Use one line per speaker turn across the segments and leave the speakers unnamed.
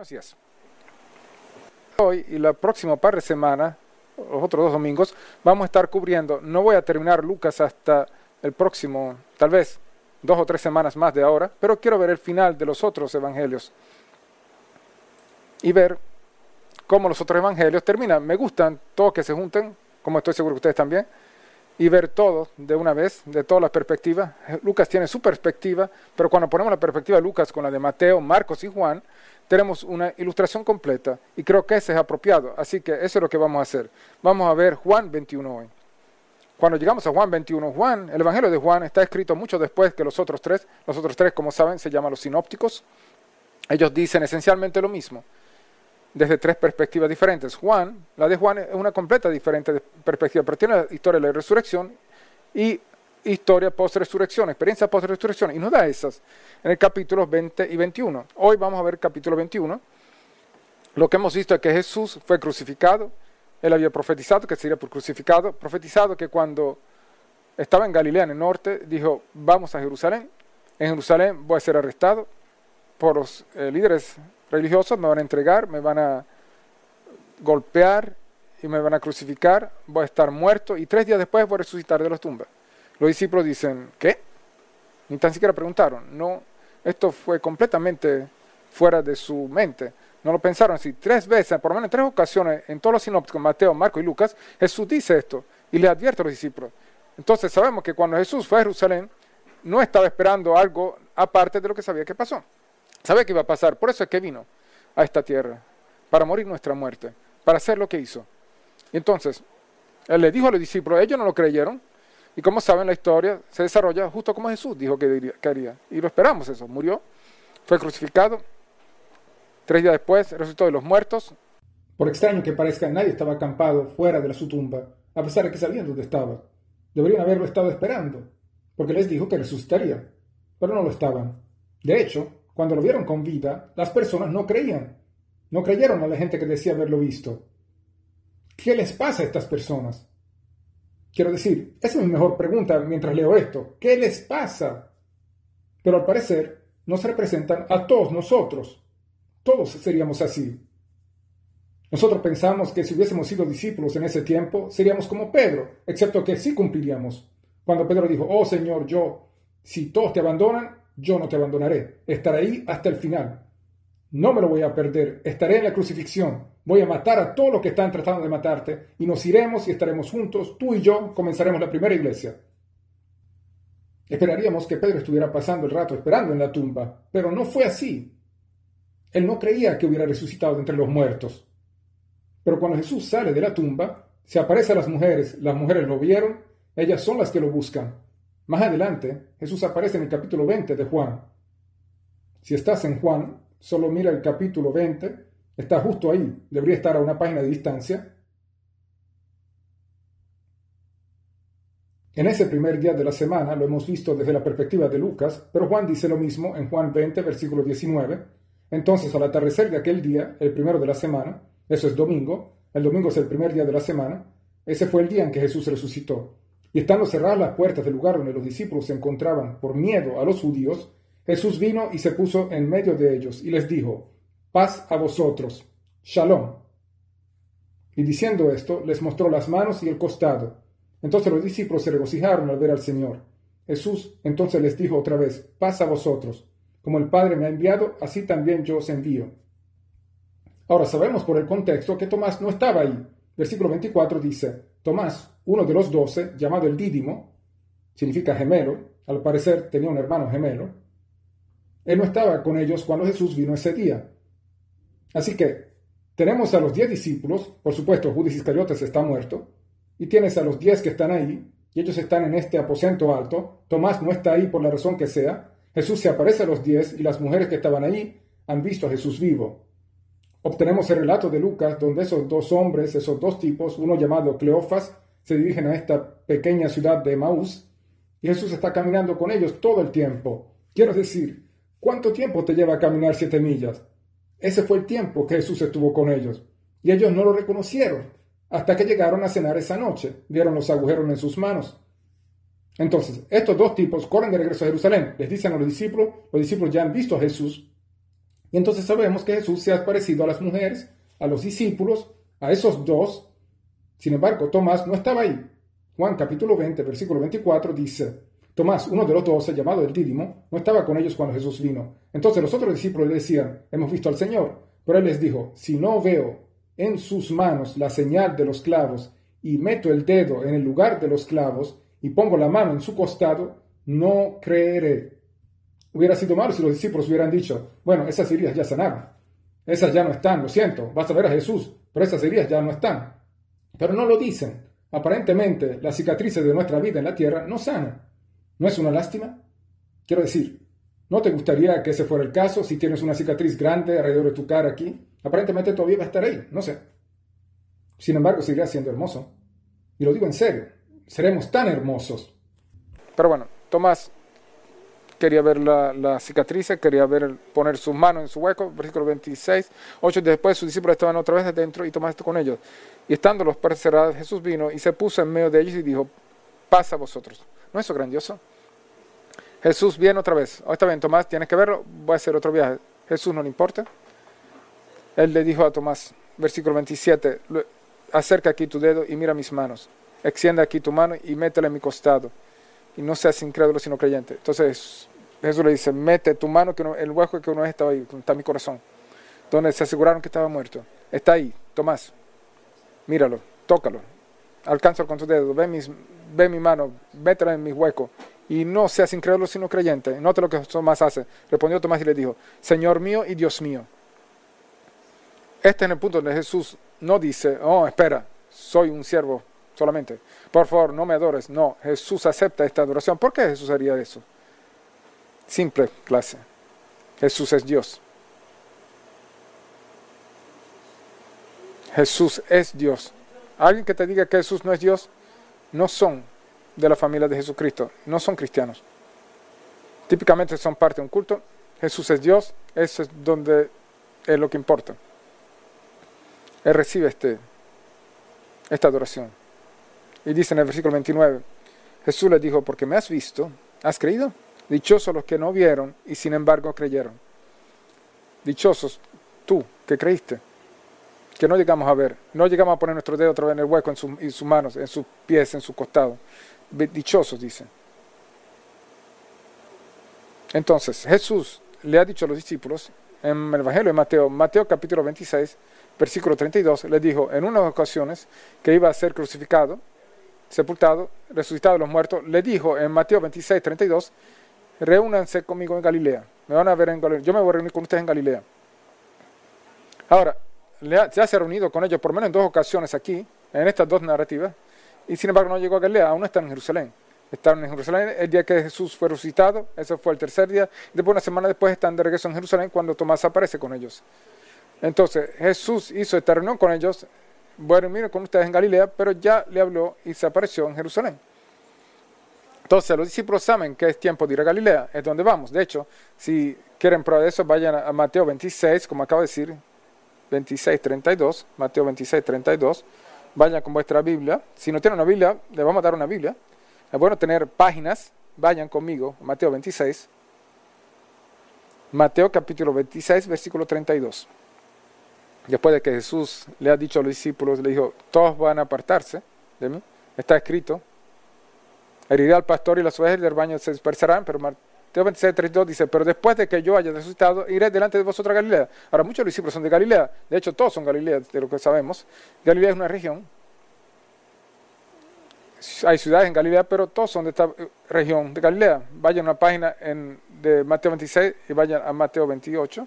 Buenos días. Hoy y la próxima par de semanas, los otros 2 domingos, vamos a estar cubriendo, no voy a terminar Lucas hasta el próximo, tal vez 2 o 3 semanas más de ahora, pero quiero ver el final de los otros evangelios y ver cómo los otros evangelios terminan. Me gustan todos que se junten, como estoy seguro que ustedes también, y ver todo de una vez, de todas las perspectivas. Lucas tiene su perspectiva, pero cuando ponemos la perspectiva de Lucas con la de Mateo, Marcos y Juan, tenemos una ilustración completa, y creo que ese es apropiado, así que eso es lo que vamos a hacer. Vamos a ver Juan 21 hoy. Cuando llegamos a Juan 21, el evangelio de Juan está escrito mucho después que los otros tres. Los otros tres, como saben, se llaman los sinópticos. Ellos dicen esencialmente lo mismo, desde 3 perspectivas diferentes. La de Juan es una completa diferente perspectiva, pero tiene la historia de la resurrección y historia post-resurrección, experiencia post-resurrección, y nos da esas en el capítulo 20 y 21. Hoy vamos a ver el capítulo 21. Lo que hemos visto es que Jesús fue crucificado. Él había profetizado que sería crucificado, profetizado que cuando estaba en Galilea, en el norte, dijo, vamos a Jerusalén. En Jerusalén voy a ser arrestado por los líderes religiosos, me van a entregar, me van a golpear y me van a crucificar, voy a estar muerto y 3 días después voy a resucitar de las tumbas. Los discípulos dicen, ¿qué? Ni tan siquiera preguntaron. No, esto fue completamente fuera de su mente. No lo pensaron así. 3 veces, por lo menos en 3 ocasiones, en todos los sinópticos, Mateo, Marcos y Lucas, Jesús dice esto y le advierte a los discípulos. Entonces sabemos que cuando Jesús fue a Jerusalén, no estaba esperando algo aparte de lo que sabía que pasó. Sabía que iba a pasar, por eso es que vino a esta tierra, para morir nuestra muerte, para hacer lo que hizo. Y entonces, él le dijo a los discípulos, ellos no lo creyeron, y como saben, la historia se desarrolla justo como Jesús dijo que haría. Y lo esperamos eso, murió, fue crucificado, 3 días después resucitó de los muertos.
Por extraño que parezca, nadie estaba acampado fuera de su tumba, a pesar de que sabían dónde estaba. Deberían haberlo estado esperando, porque les dijo que resucitaría, pero no lo estaban. De hecho, cuando lo vieron con vida, las personas no creían. No creyeron a la gente que decía haberlo visto. ¿Qué les pasa a estas personas? Quiero decir, esa es mi mejor pregunta mientras leo esto. ¿Qué les pasa? Pero al parecer, nos representan a todos nosotros. Todos seríamos así. Nosotros pensamos que si hubiésemos sido discípulos en ese tiempo, seríamos como Pedro, excepto que sí cumpliríamos. Cuando Pedro dijo, oh Señor, si todos te abandonan, yo no te abandonaré. Estaré ahí hasta el final. No me lo voy a perder. Estaré en la crucifixión. Voy a matar a todos los que están tratando de matarte y nos iremos y estaremos juntos. Tú y yo comenzaremos la primera iglesia. Esperaríamos que Pedro estuviera pasando el rato esperando en la tumba, pero no fue así. Él no creía que hubiera resucitado de entre los muertos. Pero cuando Jesús sale de la tumba, se aparece a las mujeres lo vieron, ellas son las que lo buscan. Más adelante, Jesús aparece en el capítulo 20 de Juan. Si estás en Juan, solo mira el capítulo 20, está justo ahí, debería estar a una página de distancia. En ese primer día de la semana, lo hemos visto desde la perspectiva de Lucas, pero Juan dice lo mismo en Juan 20, versículo 19. Entonces, al atardecer de aquel día, el primero de la semana, eso es domingo, el domingo es el primer día de la semana, ese fue el día en que Jesús resucitó. Y estando cerradas las puertas del lugar donde los discípulos se encontraban por miedo a los judíos, Jesús vino y se puso en medio de ellos y les dijo, paz a vosotros, shalom. Y diciendo esto, les mostró las manos y el costado. Entonces los discípulos se regocijaron al ver al Señor. Jesús entonces les dijo otra vez, paz a vosotros. Como el Padre me ha enviado, así también yo os envío. Ahora sabemos por el contexto que Tomás no estaba ahí. Versículo 24 dice, Tomás, uno de los 12, llamado el Dídimo, significa gemelo, al parecer tenía un hermano gemelo, él no estaba con ellos cuando Jesús vino ese día. Así que tenemos a los 10 discípulos, por supuesto Judas Iscariotes está muerto, y tienes a los 10 que están ahí, y ellos están en este aposento alto, Tomás no está ahí por la razón que sea, Jesús se aparece a los 10 y las mujeres que estaban ahí han visto a Jesús vivo. Obtenemos el relato de Lucas donde esos 2 hombres, esos 2 tipos, uno llamado Cleofas, se dirigen a esta pequeña ciudad de Emaús y Jesús está caminando con ellos todo el tiempo. Quiero decir, ¿cuánto tiempo te lleva a caminar 7 millas? Ese fue el tiempo que Jesús estuvo con ellos y ellos no lo reconocieron hasta que llegaron a cenar esa noche, vieron los agujeros en sus manos. Entonces, estos 2 tipos corren de regreso a Jerusalén, les dicen a los discípulos ya han visto a Jesús, Y entonces sabemos que Jesús se ha parecido a las mujeres, a los discípulos, a esos dos. Sin embargo, Tomás no estaba ahí. Juan capítulo 20, versículo 24 dice: Tomás, uno de los 12, llamado el Dídimo, no estaba con ellos cuando Jesús vino. Entonces los otros discípulos le decían: hemos visto al Señor. Pero él les dijo: si no veo en sus manos la señal de los clavos, y meto el dedo en el lugar de los clavos, y pongo la mano en su costado, no creeré. Hubiera sido malo si los discípulos hubieran dicho: bueno, esas heridas ya sanaron. Esas ya no están, lo siento, vas a ver a Jesús, pero esas heridas ya no están. Pero no lo dicen. Aparentemente, las cicatrices de nuestra vida en la tierra no sanan. ¿No es una lástima? Quiero decir, ¿no te gustaría que ese fuera el caso si tienes una cicatriz grande alrededor de tu cara aquí? Aparentemente todavía va a estar ahí, no sé. Sin embargo, seguirá siendo hermoso. Y lo digo en serio, seremos tan hermosos.
Pero bueno, Tomás quería ver la cicatriz, quería poner sus manos en su hueco, versículo 26. 8 días después sus discípulos estaban otra vez adentro y Tomás estuvo con ellos. Y estando los puertas cerradas, Jesús vino y se puso en medio de ellos y dijo: paz a vosotros. ¿No es eso grandioso? Jesús viene otra vez. Oh, está bien, Tomás, tienes que verlo, voy a hacer otro viaje. Jesús no le importa. Él le dijo a Tomás, versículo 27, acerca aquí tu dedo y mira mis manos. Extiende aquí tu mano y métela en mi costado. Y no seas incrédulo sino creyente. Entonces Jesús le dice: mete tu mano, que el hueco que una vez estaba ahí, donde está mi corazón, donde se aseguraron que estaba muerto. Está ahí, Tomás. Míralo, tócalo. Alcánzalo con tu dedo. Ve mi mano, métela en mi hueco. Y no seas incrédulo sino creyente. Note lo que Tomás hace. Respondió Tomás y le dijo: Señor mío y Dios mío. Este es el punto donde Jesús no dice: oh, espera, soy un siervo solamente. Por favor, no me adores. No, Jesús acepta esta adoración. ¿Por qué Jesús haría eso? Simple clase. Jesús es Dios. Jesús es Dios. Alguien que te diga que Jesús no es Dios, no son de la familia de Jesucristo, no son cristianos. Típicamente son parte de un culto. Jesús es Dios, eso es donde es lo que importa. Él recibe esta adoración. Y dice en el versículo 29, Jesús le dijo: porque me has visto, ¿has creído? Dichosos los que no vieron y sin embargo creyeron. Dichosos tú que creíste, que no llegamos a ver, no llegamos a poner nuestro dedo otra vez en el hueco, en sus manos, en sus pies, en su costado. Dichosos, dice. Entonces, Jesús le ha dicho a los discípulos, en el Evangelio de Mateo, Mateo capítulo 26, versículo 32, le dijo en unas ocasiones que iba a ser crucificado, sepultado, resucitado de los muertos. Le dijo en Mateo 26, 32, reúnanse conmigo en Galilea. Me van a ver en Galilea. Yo me voy a reunir con ustedes en Galilea. Ahora, ya se ha reunido con ellos por menos en 2 ocasiones aquí, en estas 2 narrativas, y sin embargo no llegó a Galilea, aún están en Jerusalén. Estaban en Jerusalén el día que Jesús fue resucitado, ese fue el tercer día, y después, una semana después, están de regreso en Jerusalén cuando Tomás aparece con ellos. Entonces, Jesús hizo esta reunión con ellos: voy a reunirme con ustedes en Galilea, pero ya le habló y se apareció en Jerusalén. Entonces, los discípulos saben que es tiempo de ir a Galilea, es donde vamos. De hecho, si quieren prueba de eso, vayan a Mateo 26, como acabo de decir, 26:32, Mateo 26:32, vayan con vuestra Biblia. Si no tienen una Biblia, les vamos a dar una Biblia. Es bueno tener páginas, vayan conmigo, Mateo 26, Mateo capítulo 26, versículo 32. Después de que Jesús le ha dicho a los discípulos, le dijo: todos van a apartarse de mí, está escrito, heriré al pastor y las ovejas del rebaño se dispersarán, pero Mateo 26, 32 dice: pero después de que yo haya resucitado, iré delante de vosotros a Galilea. Ahora, muchos de los discípulos son de Galilea, de hecho todos son Galilea, de lo que sabemos. Galilea es una región, hay ciudades en Galilea, pero todos son de esta región de Galilea. Vayan a una página de Mateo 26 y vayan a Mateo 28.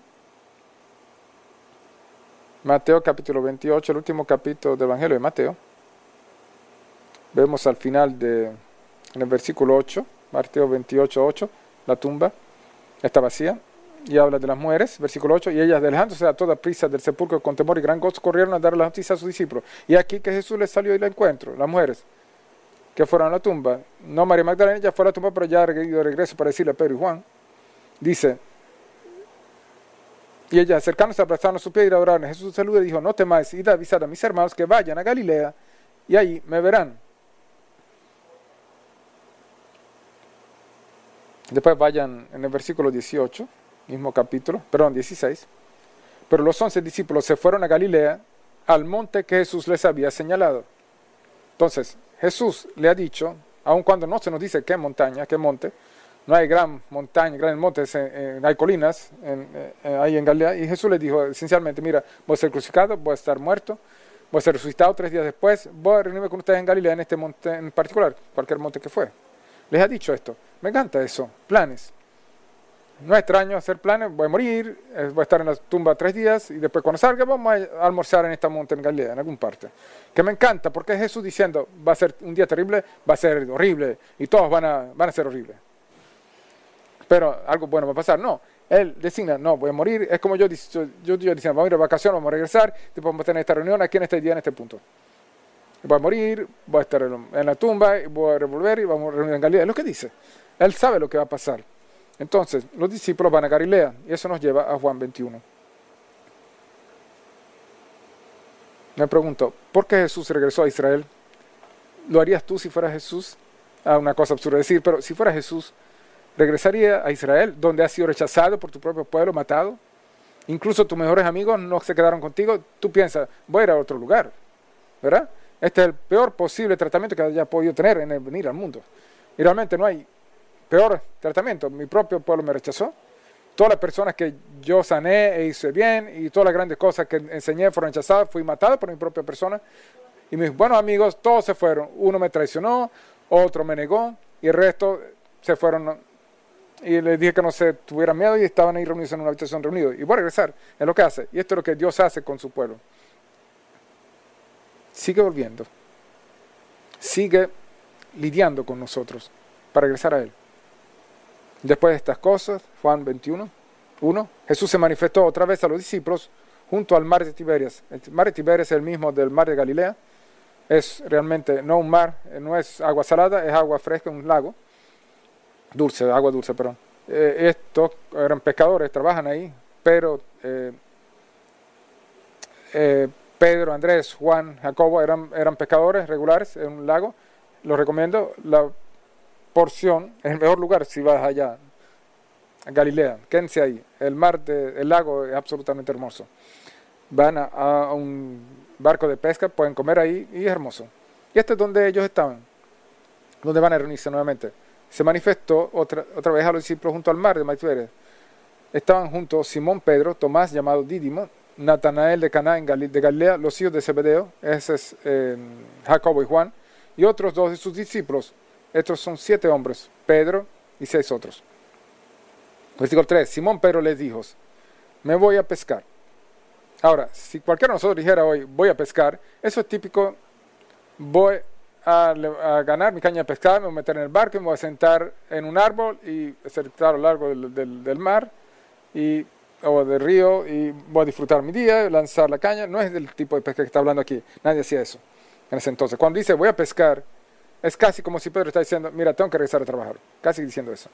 Mateo capítulo 28, el último capítulo del Evangelio de Mateo. Vemos al final en el versículo 8, Mateo 28, 8, la tumba está vacía, y habla de las mujeres, versículo 8, y ellas, alejándose a toda prisa del sepulcro con temor y gran gozo, corrieron a dar la noticia a sus discípulos. Y aquí que Jesús les salió y la encuentro, las mujeres que fueron a la tumba, no María Magdalena, ya fue a la tumba, pero ya ha ido de regreso para decirle a Pedro y Juan, dice: y ellas acercándose, abrazaron su pie y adoraron. Jesús saludó y dijo: no temáis, id a avisar a mis hermanos que vayan a Galilea, y ahí me verán. Después vayan en el versículo 18, mismo capítulo, perdón, 16. Pero los 11 discípulos se fueron a Galilea, al monte que Jesús les había señalado. Entonces, Jesús le ha dicho, aun cuando no se nos dice qué montaña, qué monte, no hay gran montaña, grandes montes, hay colinas ahí en Galilea, y Jesús les dijo esencialmente, mira, voy a ser crucificado, voy a estar muerto, voy a ser resucitado 3 días después, voy a reunirme con ustedes en Galilea, en este monte en particular, cualquier monte que fue. Les ha dicho esto. Me encanta eso, planes. No es extraño hacer planes, voy a morir, voy a estar en la tumba 3 días y después cuando salga vamos a almorzar en esta monte en Galilea, en alguna parte. Que me encanta porque es Jesús diciendo, va a ser un día terrible, va a ser horrible y todos van a ser horribles. Pero algo bueno va a pasar, no. Él designa, no, voy a morir, es como yo diciendo, vamos a ir de vacaciones, vamos a regresar, después vamos a tener esta reunión aquí en este día, en este punto. Voy a morir, voy a estar en la tumba, voy a revolver y vamos a reunir en Galilea. Es lo que dice. Él sabe lo que va a pasar. Entonces, los discípulos van a Galilea y eso nos lleva a Juan 21. Me pregunto, ¿por qué Jesús regresó a Israel? ¿Lo harías tú si fueras Jesús? Una cosa absurda decir, pero si fuera Jesús, ¿regresaría a Israel, donde has sido rechazado por tu propio pueblo, matado? Incluso tus mejores amigos no se quedaron contigo. Tú piensas, voy a ir a otro lugar, ¿verdad? Este es el peor posible tratamiento que haya podido tener en el venir al mundo. Y realmente no hay peor tratamiento. Mi propio pueblo me rechazó. Todas las personas que yo sané e hice bien y todas las grandes cosas que enseñé fueron rechazadas. Fui matado por mi propia persona. Y mis buenos amigos, todos se fueron. Uno me traicionó, otro me negó y el resto se fueron. Y les dije que no se tuvieran miedo y estaban ahí reunidos en una habitación reunidos. Y voy a regresar. Es lo que hace. Y esto es lo que Dios hace con su pueblo. Sigue volviendo. Sigue lidiando con nosotros para regresar a Él. Después de estas cosas, Juan 21, 1, Jesús se manifestó otra vez a los discípulos junto al mar de Tiberias. El mar de Tiberias es el mismo del mar de Galilea. Es realmente no un mar, no es agua salada, es agua fresca, un lago. Agua dulce, perdón. Estos eran pescadores, trabajan ahí, pero Pedro, Andrés, Juan, Jacobo eran pescadores regulares en un lago. Los recomiendo. La porción es el mejor lugar si vas allá a Galilea. Quédense ahí. El lago es absolutamente hermoso. Van a un barco de pesca, pueden comer ahí y es hermoso. Y este es donde ellos estaban, donde van a reunirse nuevamente. Se manifestó otra vez a los discípulos junto al mar de Tiberias. Estaban juntos Simón Pedro, Tomás llamado Dídimo, Natanael de Caná de Galilea, los hijos de Zebedeo, ese es Jacobo y Juan, y otros 2 de sus discípulos. Estos son 7 hombres, Pedro y 6 otros. Versículo 3, Simón Pedro les dijo, me voy a pescar. Ahora, si cualquiera de nosotros dijera hoy, voy a pescar, eso es típico, voy a ganar mi caña de pescar, me voy a meter en el barco, me voy a sentar en un árbol y sentar a lo largo del mar o del río y voy a disfrutar mi día, lanzar la caña. No es del tipo de pesca que está hablando aquí, nadie hacía eso en ese entonces. Cuando dice voy a pescar, es casi como si Pedro está diciendo, mira, tengo que regresar a trabajar, casi diciendo eso.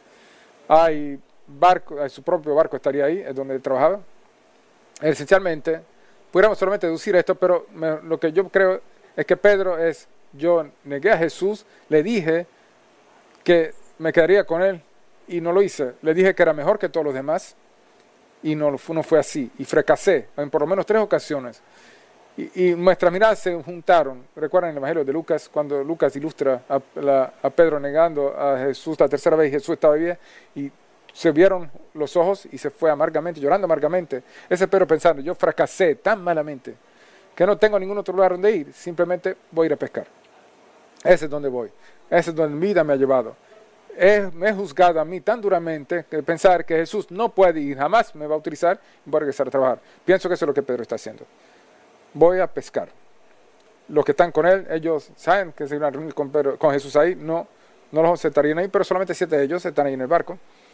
Su propio barco estaría ahí, es donde él trabajaba. Esencialmente, pudiéramos solamente deducir esto, pero lo que yo creo es que Pedro yo negué a Jesús, le dije que me quedaría con él y no lo hice. Le dije que era mejor que todos los demás y no fue así. Y fracasé en por lo menos 3 ocasiones. Y nuestras miradas se juntaron. Recuerdan el Evangelio de Lucas, cuando Lucas ilustra a Pedro negando a Jesús la tercera vez y Jesús estaba bien y se vieron los ojos y se fue amargamente, llorando amargamente. Ese Pedro pensando, yo fracasé tan malamente que no tengo ningún otro lugar donde ir, simplemente voy a ir a pescar. Ese es donde voy, ese es donde mi vida me ha llevado. Me he juzgado a mí tan duramente que pensar que Jesús no puede ir, jamás me va a utilizar y voy a regresar a trabajar. Pienso que eso es lo que Pedro está haciendo. Voy a pescar. Los que están con él, ellos saben que se iban a reunir con Jesús ahí, no los estarían ahí, pero solamente 7 de ellos están ahí en el barco.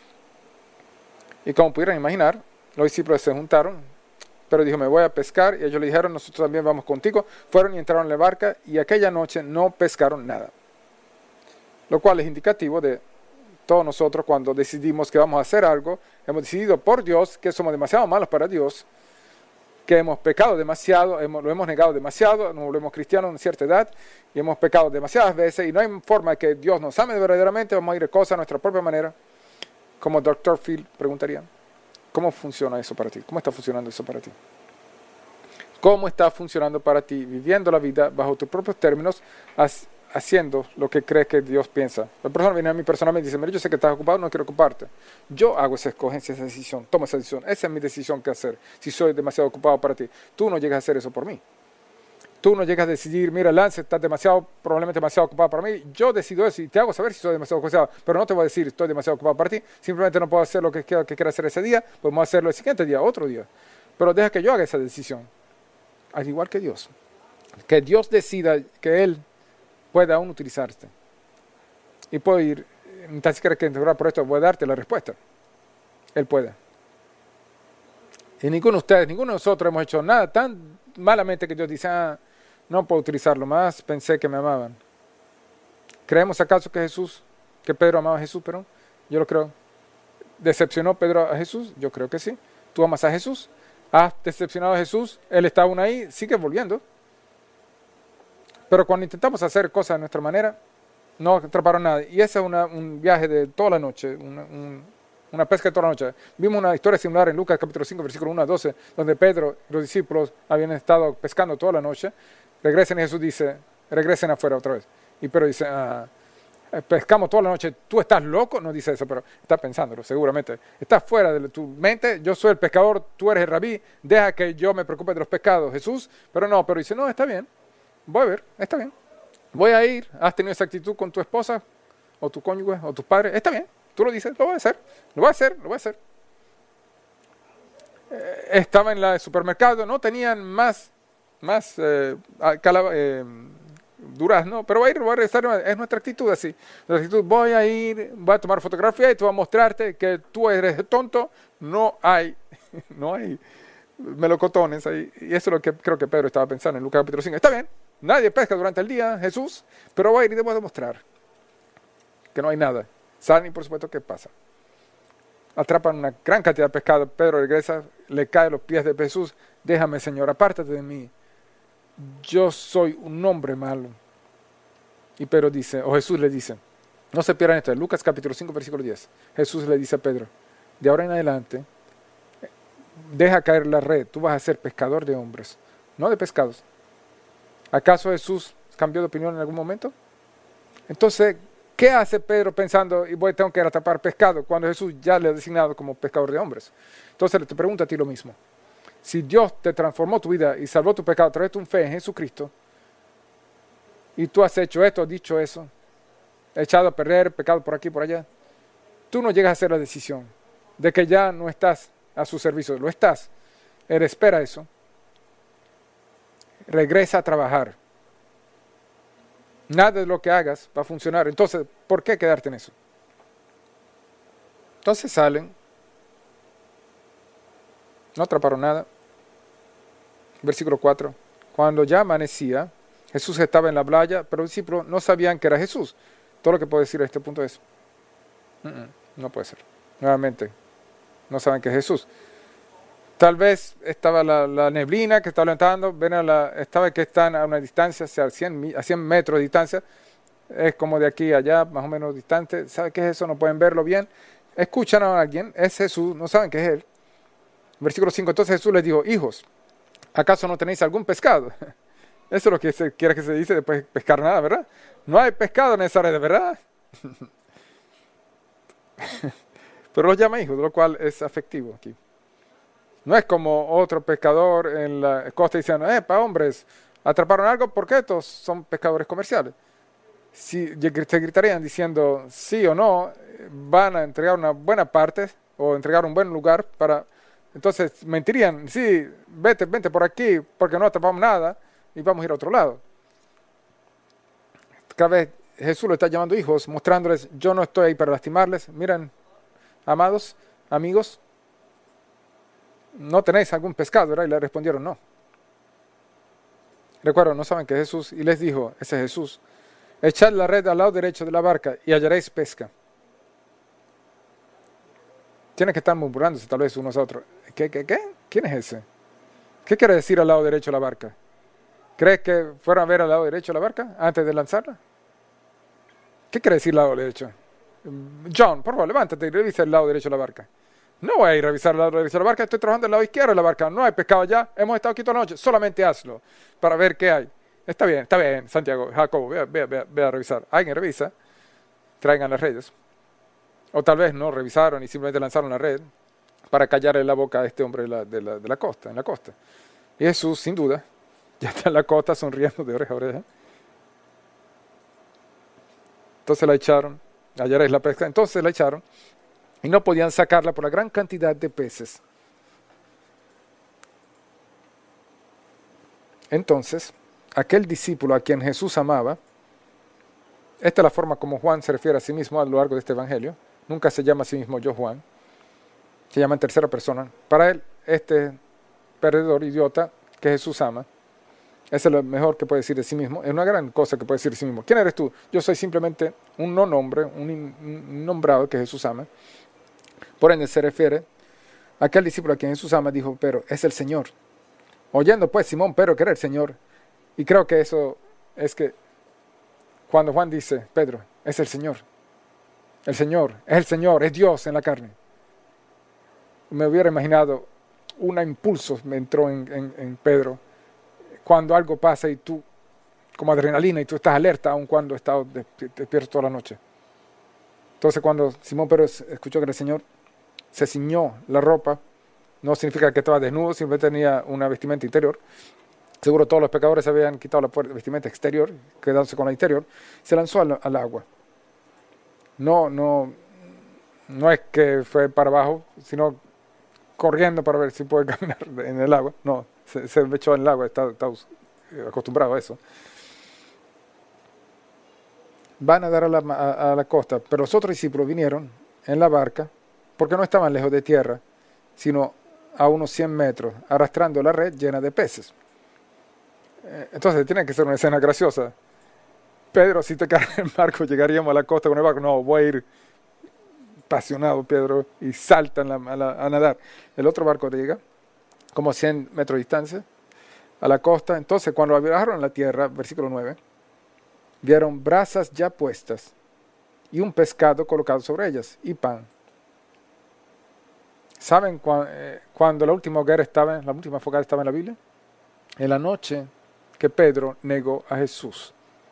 Y como pudieran imaginar, los discípulos se juntaron, pero dijo, me voy a pescar, y ellos le dijeron, nosotros también vamos contigo. Fueron y entraron en la barca, y aquella noche no pescaron nada. Lo cual es indicativo de todos nosotros cuando decidimos que vamos a hacer algo, hemos decidido por Dios que somos demasiado malos para Dios, que hemos pecado demasiado, lo hemos negado demasiado, nos volvemos cristianos en cierta edad, y hemos pecado demasiadas veces, y no hay forma de que Dios nos ame verdaderamente, vamos a ir a cosas a nuestra propia manera, como Dr. Phil preguntaría. ¿Cómo funciona eso para ti? ¿Cómo está funcionando eso para ti? ¿Cómo está funcionando para ti viviendo la vida bajo tus propios términos, haciendo lo que crees que Dios piensa? La persona viene a mí personalmente y dice, mira, yo sé que estás ocupado, no quiero ocuparte. Yo hago esa escogencia, esa decisión, tomo esa decisión. Esa es mi decisión que hacer si soy demasiado ocupado para ti. Tú no llegas a hacer eso por mí. Tú no llegas a decidir, mira, Lance, estás probablemente demasiado ocupado para mí. Yo decido eso y te hago saber si soy demasiado ocupado, pero no te voy a decir estoy demasiado ocupado para ti. Simplemente no puedo hacer lo que quiera hacer ese día, podemos hacerlo el siguiente día, otro día. Pero deja que yo haga esa decisión. Al igual que Dios. Que Dios decida que Él pueda aún utilizarte. Y puedo ir, ni tan siquiera que orar por esto, voy a darte la respuesta. Él puede. Y ninguno de ustedes, ninguno de nosotros hemos hecho nada tan malamente que Dios dice, no puedo utilizarlo más, pensé que me amaban. ¿Creemos acaso que Pedro amaba a Jesús? Pero yo lo creo. ¿Decepcionó Pedro a Jesús? Yo creo que sí. ¿Tú amas a Jesús? ¿Has decepcionado a Jesús? Él está aún ahí, sigue volviendo. Pero cuando intentamos hacer cosas de nuestra manera, no atraparon nada. Y ese es un viaje de toda la noche, una pesca de toda la noche. Vimos una historia similar en Lucas capítulo 5, versículo 1 a 12, donde Pedro y los discípulos habían estado pescando toda la noche. Regresan y Jesús dice, regresen afuera otra vez. Y Pedro dice, pescamos toda la noche, ¿tú estás loco? No dice eso, pero está pensándolo, seguramente. Estás fuera de tu mente, yo soy el pescador, tú eres el rabí, deja que yo me preocupe de los pescados, Jesús. Pero dice, no, está bien, voy a ver, está bien. Voy a ir, has tenido esa actitud con tu esposa, o tu cónyuge, o tus padres, está bien, tú lo dices, lo voy a hacer, lo voy a hacer. Estaba en el supermercado, no tenían más durazno, pero voy a regresar, es nuestra actitud así. Nuestra actitud, voy a tomar fotografía y te voy a mostrarte que tú eres tonto, no hay melocotones ahí. Y eso es lo que creo que Pedro estaba pensando en Lucas capítulo 5. Está bien, nadie pesca durante el día, Jesús, pero voy a ir y te voy a demostrar que no hay nada. Salen y por supuesto, ¿qué pasa? Atrapan una gran cantidad de pescado, Pedro regresa, le cae a los pies de Jesús, déjame Señor, apártate de mí. Yo soy un hombre malo. Y Pedro dice, o Jesús le dice, no se pierdan esto, Lucas capítulo 5, versículo 10. Jesús le dice a Pedro, de ahora en adelante, deja caer la red, tú vas a ser pescador de hombres, no de pescados. ¿Acaso Jesús cambió de opinión en algún momento? Entonces, ¿qué hace Pedro pensando, tengo que ir a atrapar pescado, cuando Jesús ya le ha designado como pescador de hombres? Entonces te pregunto a ti lo mismo. Si Dios te transformó tu vida y salvó tu pecado a través de tu fe en Jesucristo, y tú has hecho esto, has dicho eso, echado a perder, pecado por aquí, por allá, tú no llegas a hacer la decisión de que ya no estás a su servicio, lo estás. Él espera eso. Regresa a trabajar. Nada de lo que hagas va a funcionar. Entonces, ¿por qué quedarte en eso? Entonces salen, no atraparon nada. Versículo 4. Cuando ya amanecía, Jesús estaba en la playa, pero los discípulos no sabían que era Jesús. Todo lo que puedo decir a este punto es, no puede ser. Nuevamente, no saben que es Jesús. Tal vez estaba la neblina que estaba levantando, estaba que están a una distancia, a 100 metros de distancia, es como de aquí a allá, más o menos distante. ¿Saben qué es eso? No pueden verlo bien. Escuchan a alguien, es Jesús, no saben que es Él. Versículo 5, entonces Jesús les dijo, hijos, ¿acaso no tenéis algún pescado? Eso es lo que quiere que se dice después de pescar nada, ¿verdad? No hay pescado en esa red, ¿verdad? Pero los llama hijos, lo cual es afectivo aquí. No es como otro pescador en la costa diciendo, hombres, atraparon algo, ¿por qué estos son pescadores comerciales? Si se gritarían diciendo sí o no, van a entregar una buena parte o entregar un buen lugar para... Entonces mentirían, sí, vente por aquí porque no atrapamos nada y vamos a ir a otro lado. Cada vez Jesús lo está llamando hijos, mostrándoles, yo no estoy ahí para lastimarles. Miren, amados, amigos, ¿no tenéis algún pescado, verdad? Y le respondieron, no. Recuerden, no saben que es Jesús, y les dijo, ese es Jesús, echad la red al lado derecho de la barca y hallaréis pesca. Tienen que estar murmurándose tal vez unos a otros. ¿Qué? ¿Quién es ese? ¿Qué quiere decir al lado derecho de la barca? ¿Crees que fueron a ver al lado derecho de la barca antes de lanzarla? ¿Qué quiere decir lado derecho? John, por favor, levántate y revisa el lado derecho de la barca. No voy a ir a revisar la barca, estoy trabajando del lado izquierdo de la barca, no hay pescado allá, hemos estado aquí toda la noche, solamente hazlo para ver qué hay. Está bien, Santiago, Jacobo, ve a revisar. Alguien revisa, traigan las redes. O tal vez no revisaron y simplemente lanzaron la red para callarle la boca a este hombre de la costa, en la costa. Y Jesús, sin duda, ya está en la costa sonriendo de oreja a oreja. Entonces la echaron, hallaréis la pesca, entonces la echaron y no podían sacarla por la gran cantidad de peces. Entonces, aquel discípulo a quien Jesús amaba, esta es la forma como Juan se refiere a sí mismo a lo largo de este evangelio, nunca se llama a sí mismo yo Juan, se llama en tercera persona. Para él, este perdedor, idiota, que Jesús ama, eso es lo mejor que puede decir de sí mismo, es una gran cosa que puede decir de sí mismo. ¿Quién eres tú? Yo soy simplemente un no nombre, un innombrado que Jesús ama. Por ende se refiere a aquel discípulo a quien Jesús ama, dijo, pero es el Señor. Oyendo pues Simón Pedro que era el Señor, y creo que eso es que cuando Juan dice, Pedro, es el Señor, es el Señor, es Dios en la carne. Me hubiera imaginado un impulso me entró en Pedro cuando algo pasa y tú, como adrenalina, y tú estás alerta aun cuando has estado despierto toda la noche. Entonces cuando Simón Pedro escuchó que era el Señor, se ciñó la ropa, no significa que estaba desnudo, simplemente tenía una vestimenta interior. Seguro todos los pecadores habían quitado la vestimenta exterior, quedándose con la interior, se lanzó al agua. No es que fue para abajo, sino corriendo para ver si puede caminar en el agua. No, se echó en el agua, está acostumbrado a eso. Van a dar a la costa, pero los otros discípulos vinieron en la barca, porque no estaban lejos de tierra, sino a unos 100 metros, arrastrando la red llena de peces. Entonces tiene que ser una escena graciosa. Pedro, si te cae el barco, llegaríamos a la costa con el barco. No, voy a ir apasionado, Pedro, y salta a nadar. El otro barco llega, como 100 metros de distancia, a la costa. Entonces, cuando bajaron a la tierra, versículo 9, vieron brasas ya puestas y un pescado colocado sobre ellas y pan. ¿Saben cuando la última fogata estaba en la Biblia? En la noche que Pedro negó a Jesús.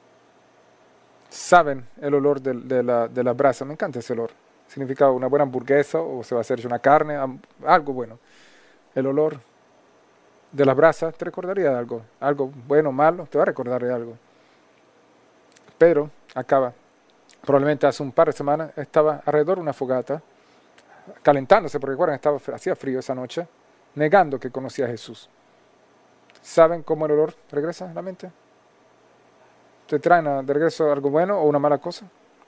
¿Saben el olor de la brasa? Me encanta ese olor. Significa una buena hamburguesa o se va a hacer una carne, algo bueno. El olor de las brasas te recordaría de algo. Algo bueno o malo, te va a recordar de algo. Pedro probablemente hace un par de semanas, estaba alrededor de una fogata, calentándose, porque recuerden, hacía frío esa noche, negando que conocía a Jesús. ¿Saben cómo el olor regresa a la mente? ¿Te traen de regreso algo bueno o una mala cosa?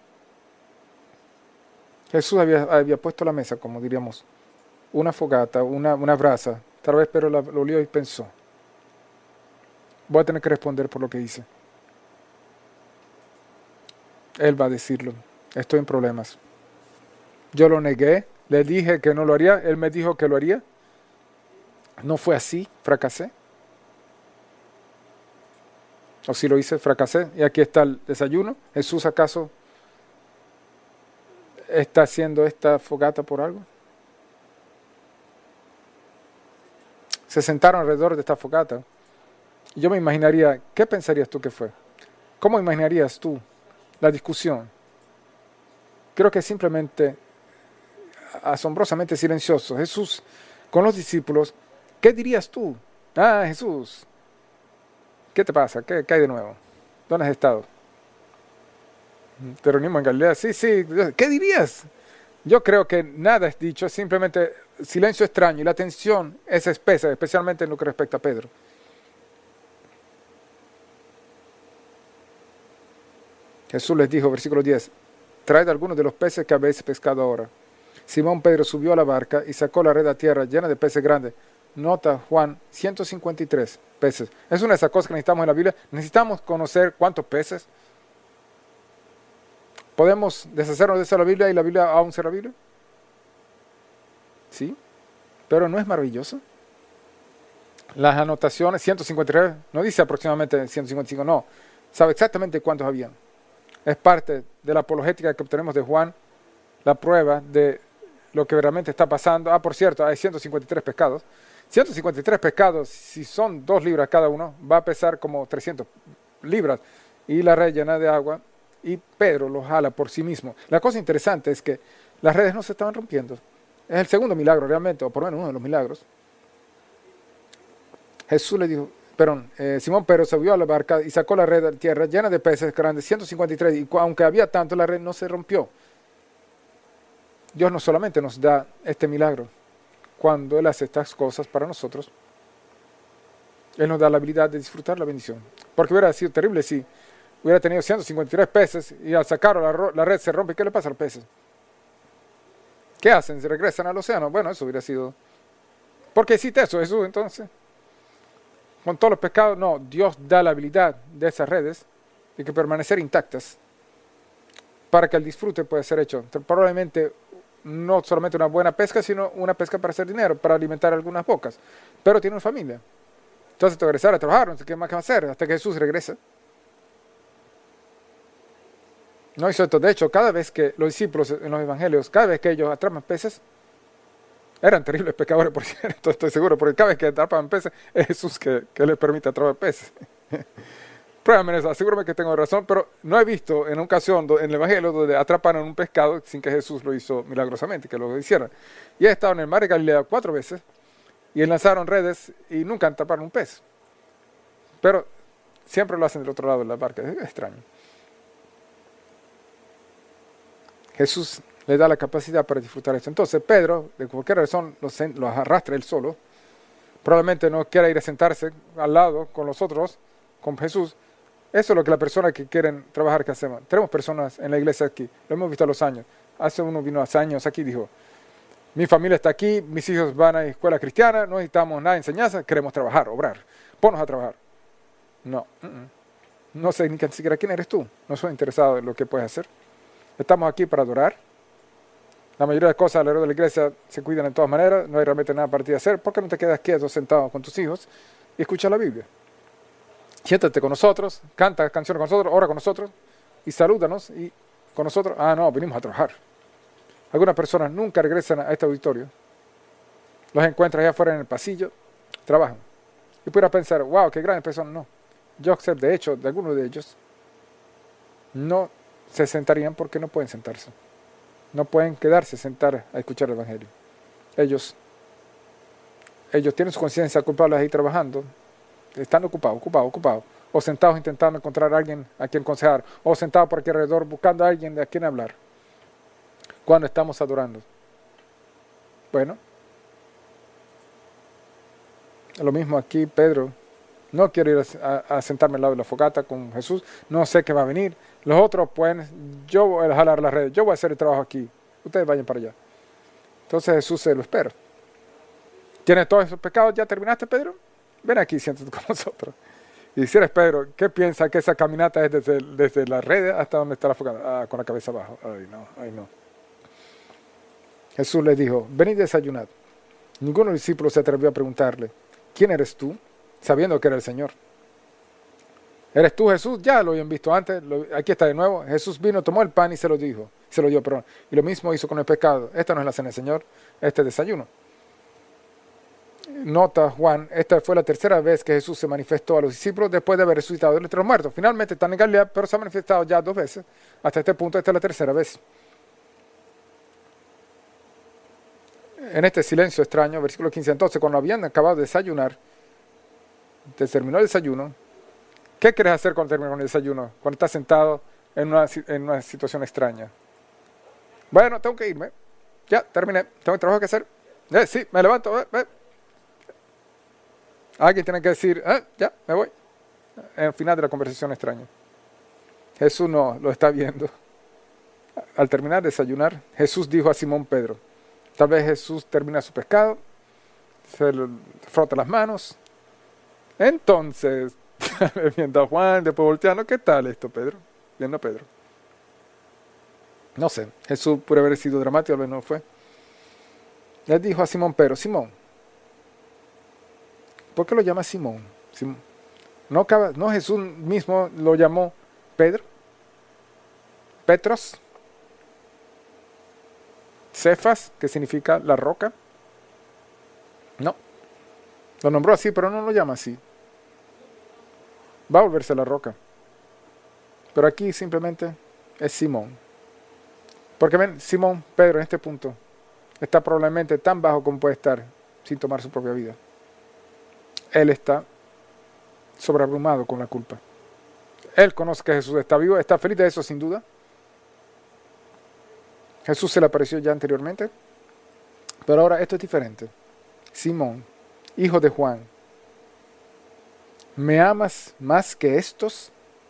Jesús había puesto la mesa, como diríamos, una fogata, una brasa. Tal vez Pedro lo olió y pensó, voy a tener que responder por lo que hice. Él va a decirlo, estoy en problemas. Yo lo negué, le dije que no lo haría, él me dijo que lo haría. No fue así, fracasé. O si lo hice, fracasé. Y aquí está el desayuno. ¿Jesús acaso está haciendo esta fogata por algo? Se sentaron alrededor de esta fogata. Y yo me imaginaría, ¿qué pensarías tú que fue? ¿Cómo imaginarías tú la discusión? Creo que simplemente asombrosamente silencioso. Jesús con los discípulos, ¿qué dirías tú? Ah, Jesús, ¿qué te pasa? ¿Qué hay de nuevo? ¿Dónde has estado? ¿Te reunimos en Galilea? Sí. ¿Qué dirías? Yo creo que nada es dicho, simplemente silencio extraño y la tensión es espesa, especialmente en lo que respecta a Pedro. Jesús les dijo, versículo 10, traed algunos de los peces que habéis pescado ahora. Simón Pedro subió a la barca y sacó la red a tierra llena de peces grandes. Nota Juan, 153 peces. Es una de esas cosas que necesitamos en la Biblia. Necesitamos conocer cuántos peces. ¿Podemos deshacernos de esa la Biblia y la Biblia aún ser la Biblia? Sí, pero ¿no es maravilloso? Las anotaciones, 153, no dice aproximadamente 155, no. Sabe exactamente cuántos habían. Es parte de la apologética que obtenemos de Juan, la prueba de lo que realmente está pasando. Ah, por cierto, hay 153 pescados. 153 pescados, si son 2 libras cada uno, va a pesar como 300 libras. Y la red llena de agua, y Pedro lo jala por sí mismo. La cosa interesante es que las redes no se estaban rompiendo. Es el segundo milagro realmente, o por lo menos uno de los milagros. Jesús le dijo, Simón Pedro subió a la barca y sacó la red a tierra llena de peces grandes, 153, y aunque había tanto, la red no se rompió. Dios no solamente nos da este milagro, cuando Él hace estas cosas para nosotros, Él nos da la habilidad de disfrutar la bendición. Porque hubiera sido terrible si hubiera tenido 153 peces y al sacarlo la red se rompe. ¿Qué le pasa a los peces? ¿Qué hacen? ¿Se regresan al océano? Bueno, eso hubiera sido... ¿Por qué hiciste eso, Jesús, entonces? Con todos los pescados, no. Dios da la habilidad de esas redes de que permanecer intactas para que el disfrute pueda ser hecho. Entonces, probablemente no solamente una buena pesca, sino una pesca para hacer dinero, para alimentar algunas bocas. Pero tiene una familia. Entonces, te va a regresar a trabajar, no sé qué más que va a hacer, hasta que Jesús regrese. No hizo esto. De hecho, cada vez que los discípulos en los evangelios, cada vez que ellos atrapan peces, eran terribles pescadores, por cierto, estoy seguro, porque cada vez que atrapan peces, es Jesús que les permite atrapar peces. Pruébame eso, asegúrame que tengo razón, pero no he visto en una ocasión en el evangelio donde atraparon un pescado sin que Jesús lo hizo milagrosamente, que lo hiciera. Y he estado en el mar de Galilea 4 veces, y lanzaron redes y nunca atraparon un pez. Pero siempre lo hacen del otro lado de la barca, es extraño. Jesús le da la capacidad para disfrutar esto. Entonces Pedro, de cualquier razón, los arrastra él solo. Probablemente no quiera ir a sentarse al lado con los otros, con Jesús. Eso es lo que las personas que quieren trabajar que hacemos. Tenemos personas en la iglesia aquí, lo hemos visto a los años. Hace uno vino hace años aquí y dijo, mi familia está aquí, mis hijos van a escuela cristiana, no necesitamos nada de enseñanza, queremos trabajar, obrar. Ponnos a trabajar. No, no sé ni siquiera quién eres tú. No soy interesado en lo que puedes hacer. Estamos aquí para adorar. La mayoría de las cosas alrededor de la iglesia se cuidan de todas maneras, no hay realmente nada para ti hacer. ¿Por qué no te quedas quieto sentado con tus hijos y escucha la Biblia? Siéntate con nosotros, canta canciones con nosotros, ora con nosotros y salúdanos y con nosotros. Ah, no, venimos a trabajar. Algunas personas nunca regresan a este auditorio. Los encuentras allá afuera en el pasillo, trabajan. Y pudieras pensar, wow, qué grandes personas. No. Yo sé, de hecho, de algunos de ellos, no se sentarían porque no pueden sentarse. No pueden quedarse sentar a escuchar el Evangelio. Ellos tienen su conciencia culpable ahí trabajando, están ocupados. O sentados intentando encontrar a alguien a quien aconsejar. O sentados por aquí alrededor buscando a alguien de a quien hablar. Cuando estamos adorando. Bueno. Lo mismo aquí, Pedro. No quiero ir a sentarme al lado de la fogata con Jesús. No sé qué va a venir. Los otros pueden, yo voy a jalar las redes. Yo voy a hacer el trabajo aquí. Ustedes vayan para allá. Entonces Jesús se lo espera. ¿Tienes todos esos pecados? ¿Ya terminaste, Pedro? Ven aquí, siéntate con nosotros. Y si eres Pedro, ¿qué piensas que esa caminata es desde la red hasta donde está la fogata? Ah, con la cabeza abajo. Ay no. Jesús le dijo, ven y desayunad. Ninguno de los discípulos se atrevió a preguntarle, ¿quién eres tú? Sabiendo que era el Señor. ¿Eres tú, Jesús? Ya lo habían visto antes, aquí está de nuevo. Jesús vino, tomó el pan y se lo dio. Y lo mismo hizo con el pescado. Esta no es la cena del Señor, este es desayuno. Nota Juan, esta fue la tercera vez que Jesús se manifestó a los discípulos después de haber resucitado de entre los muertos. Finalmente están en Galilea, pero se ha manifestado ya 2 veces. Hasta este punto, esta es la tercera vez. En este silencio extraño, versículo 15, entonces cuando habían acabado de desayunar, terminó el desayuno. ¿Qué quieres hacer cuando terminas con el desayuno? Cuando estás sentado en una situación extraña. Bueno, tengo que irme. Ya, terminé. Tengo trabajo que hacer. Sí, me levanto. Alguien tiene que decir, ya, me voy. En el final de la conversación extraña. Jesús no lo está viendo. Al terminar de desayunar, Jesús dijo a Simón Pedro. Tal vez Jesús termina su pescado, se frota las manos. Entonces, viendo a Juan, después volteando, ¿qué tal esto, Pedro? Viendo a Pedro. No sé, Jesús puede haber sido dramático, tal vez no fue. Le dijo a Simón Pedro, Simón, ¿por qué lo llama Simón? No Jesús mismo lo llamó Pedro, Petros. Cefas, que significa la roca. No, lo nombró así, pero no lo llama así. Va a volverse la roca. Pero aquí simplemente es Simón. Porque ven, Simón, Pedro en este punto está probablemente tan bajo como puede estar sin tomar su propia vida. Él está sobreabrumado con la culpa. Él conoce que Jesús está vivo, está feliz de eso sin duda. Jesús se le apareció ya anteriormente. Pero ahora esto es diferente. Simón, hijo de Juan, ¿me amas más que estos?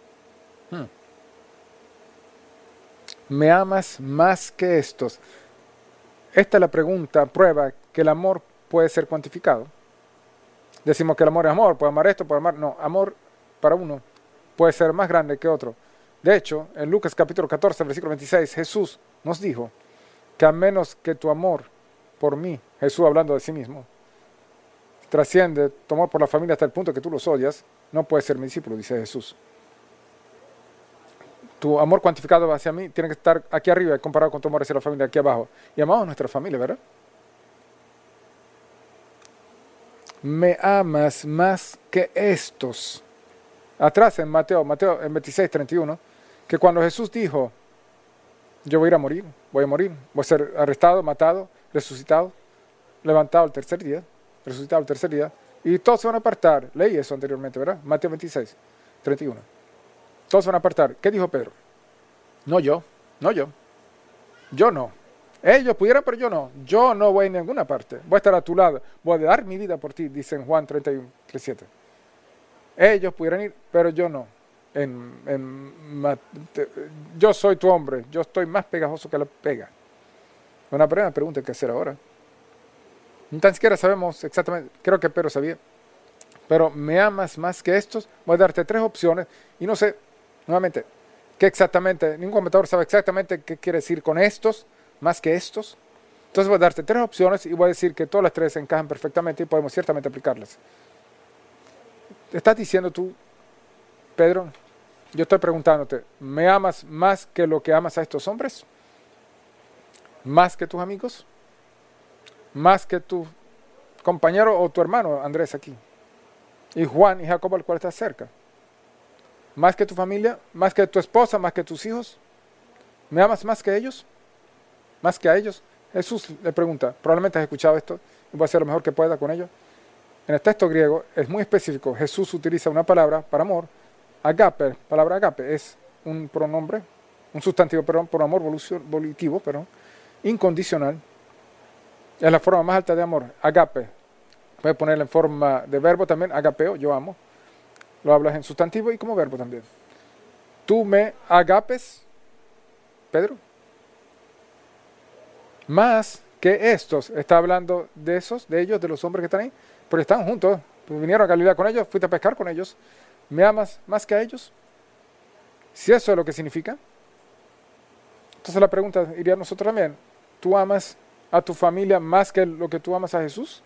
¿Me amas más que estos? Esta es la pregunta, prueba que el amor puede ser cuantificado. Decimos que el amor es amor, puede amar esto, puede amar... No, amor para uno puede ser más grande que otro. De hecho, en Lucas capítulo 14, versículo 26, Jesús nos dijo que a menos que tu amor por mí, Jesús hablando de sí mismo, trasciende tu amor por la familia hasta el punto que tú los odias, no puedes ser mi discípulo, dice Jesús. Tu amor cuantificado hacia mí tiene que estar aquí arriba comparado con tu amor hacia la familia aquí abajo. Y amamos a nuestra familia, ¿verdad? Me amas más que estos. Atrás en Mateo en 26, 31, que cuando Jesús dijo, yo voy a ir a morir, voy a ser arrestado, matado, resucitado, levantado el tercer día, resucitado el tercer día, y todos se van a apartar. Leí eso anteriormente, ¿verdad? Mateo 26, 31. Todos se van a apartar. ¿Qué dijo Pedro? No yo. Yo no. Ellos pudieran, pero yo no. Yo no voy a ninguna parte. Voy a estar a tu lado. Voy a dar mi vida por ti, dice en Juan 31, 37. Ellos pudieran ir, pero yo no. Yo soy tu hombre. Yo estoy más pegajoso que la pega. Una primera pregunta que hacer ahora. Ni tan siquiera sabemos exactamente. Creo que Pedro sabía. Pero ¿me amas más que estos? Voy a darte 3 opciones. Y no sé, nuevamente, qué exactamente. Ningún comentador sabe exactamente qué quiere decir con estos. Más que estos. Entonces voy a darte 3 opciones y voy a decir que todas las 3 encajan perfectamente y podemos ciertamente aplicarlas. ¿Estás diciendo tú, Pedro? Yo estoy preguntándote, ¿me amas más que lo que amas a estos hombres? ¿Más que tus amigos? ¿Más que tu compañero o tu hermano Andrés aquí? Y Juan y Jacobo, al cual estás cerca. ¿Más que tu familia? ¿Más que tu esposa? ¿Más que tus hijos? ¿Me amas más que ellos? ¿Más que a ellos? Jesús le pregunta, probablemente has escuchado esto y voy a hacer lo mejor que pueda con ello. En el texto griego es muy específico. Jesús utiliza una palabra para amor, agape. Palabra agape es un pronombre, un sustantivo, perdón, por amor volitivo, perdón, incondicional. Es la forma más alta de amor, agape. Puedes ponerla en forma de verbo también, agapeo, yo amo. Lo hablas en sustantivo y como verbo también. Tú me agapes, Pedro. Más que estos. Está hablando de esos, de ellos, de los hombres que están ahí. Porque están juntos. Pues vinieron a Galilea con ellos, fuiste a pescar con ellos. ¿Me amas más que a ellos? Si eso es lo que significa. Entonces la pregunta iría a nosotros también. ¿Tú amas a tu familia más que lo que tú amas a Jesús?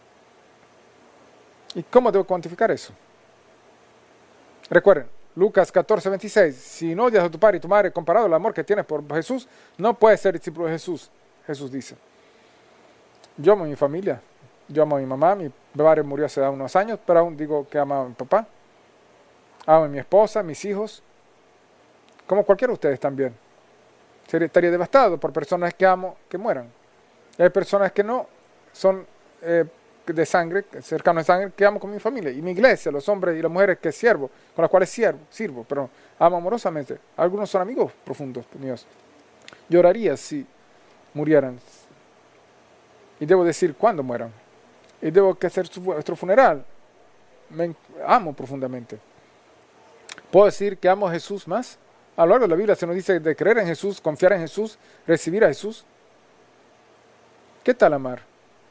¿Y cómo debo cuantificar eso? Recuerden, Lucas 14, 26. Si no odias a tu padre y tu madre comparado al amor que tienes por Jesús, no puedes ser discípulo de Jesús. Jesús dice. Yo amo a mi familia. Yo amo a mi mamá. Mi padre murió hace unos años, pero aún digo que amo a mi papá. Amo a mi esposa, mis hijos. Como cualquiera de ustedes también. Estaría devastado por personas que amo que mueran. Hay personas que no son de sangre, cercanos de sangre, que amo con mi familia. Y mi iglesia, los hombres y las mujeres que sirvo, con las cuales sirvo, pero amo amorosamente. Algunos son amigos profundos míos. Lloraría si murieran. Y debo decir cuándo mueran. Y debo que hacer nuestro funeral. Me amo profundamente. ¿Puedo decir que amo a Jesús más? A lo largo de la Biblia se nos dice de creer en Jesús, confiar en Jesús, recibir a Jesús. ¿Qué tal amar?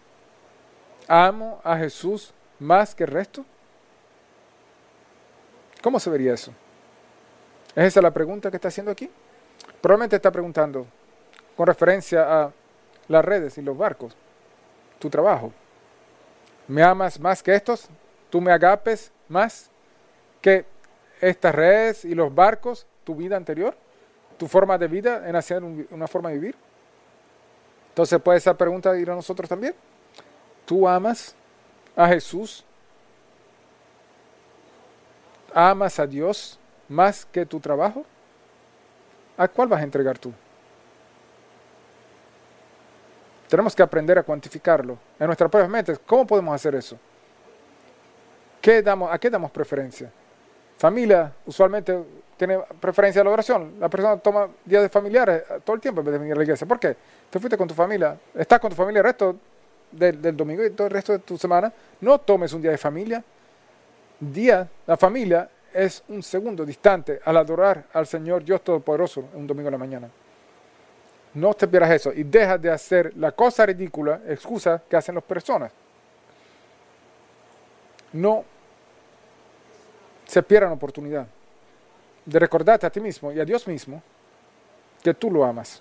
¿Amo a Jesús más que el resto? ¿Cómo se vería eso? ¿Es esa la pregunta que está haciendo aquí? Probablemente está preguntando con referencia a las redes y los barcos, tu trabajo. ¿Me amas más que estos? ¿Tú me agapes más que estas redes y los barcos? ¿Tu vida anterior? ¿Tu forma de vida en hacer una forma de vivir? Entonces puede esa pregunta ir a nosotros también. ¿Tú amas a Jesús? ¿Amas a Dios más que tu trabajo? ¿A cuál vas a entregar tú? Tenemos que aprender a cuantificarlo en nuestras propias mentes. ¿Cómo podemos hacer eso? ¿A qué damos preferencia? Familia usualmente tiene preferencia a la oración. La persona toma días de familiares todo el tiempo en vez de venir a la iglesia. ¿Por qué? Te fuiste con tu familia, estás con tu familia el resto del domingo y todo el resto de tu semana. No tomes un día de familia. La familia es un segundo distante al adorar al Señor Dios Todopoderoso un domingo en la mañana. No te pierdas eso y deja de hacer la cosa ridícula, excusa que hacen las personas. No se pierdan la oportunidad de recordarte a ti mismo y a Dios mismo que tú lo amas.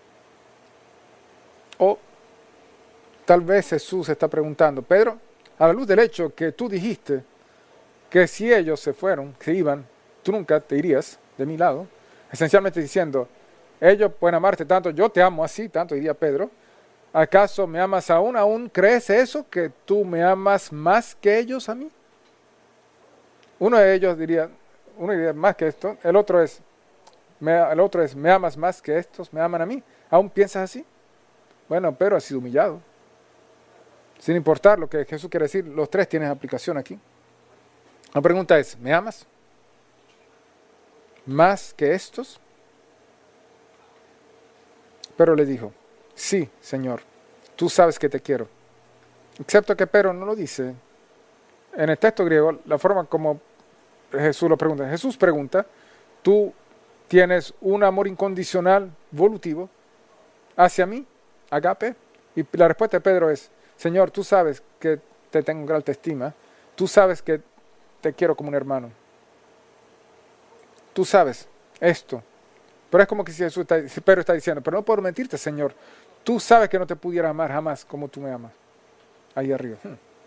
O tal vez Jesús está preguntando, Pedro, a la luz del hecho que tú dijiste que si ellos se iban, tú nunca te irías de mi lado, esencialmente diciendo, ellos pueden amarte tanto, yo te amo así, tanto diría Pedro, ¿acaso me amas aún crees eso, que tú me amas más que ellos a mí? Uno de ellos diría más que esto, el otro es, me amas más que estos, me aman a mí. ¿Aún piensas así? Bueno, Pedro ha sido humillado. Sin importar lo que Jesús quiere decir, los tres tienen aplicación aquí. La pregunta es, ¿me amas más que estos? Pero le dijo, sí, Señor, tú sabes que te quiero. Excepto que Pedro no lo dice. En el texto griego, la forma como Jesús lo pregunta. Jesús pregunta, ¿tú tienes un amor incondicional, volutivo, hacia mí, agape? Y la respuesta de Pedro es, Señor, tú sabes que te tengo gran estima, tú sabes que te quiero como un hermano. Tú sabes esto. Pero es como que si Pedro está diciendo, pero no puedo mentirte, Señor, tú sabes que no te pudiera amar jamás como tú me amas. Ahí arriba.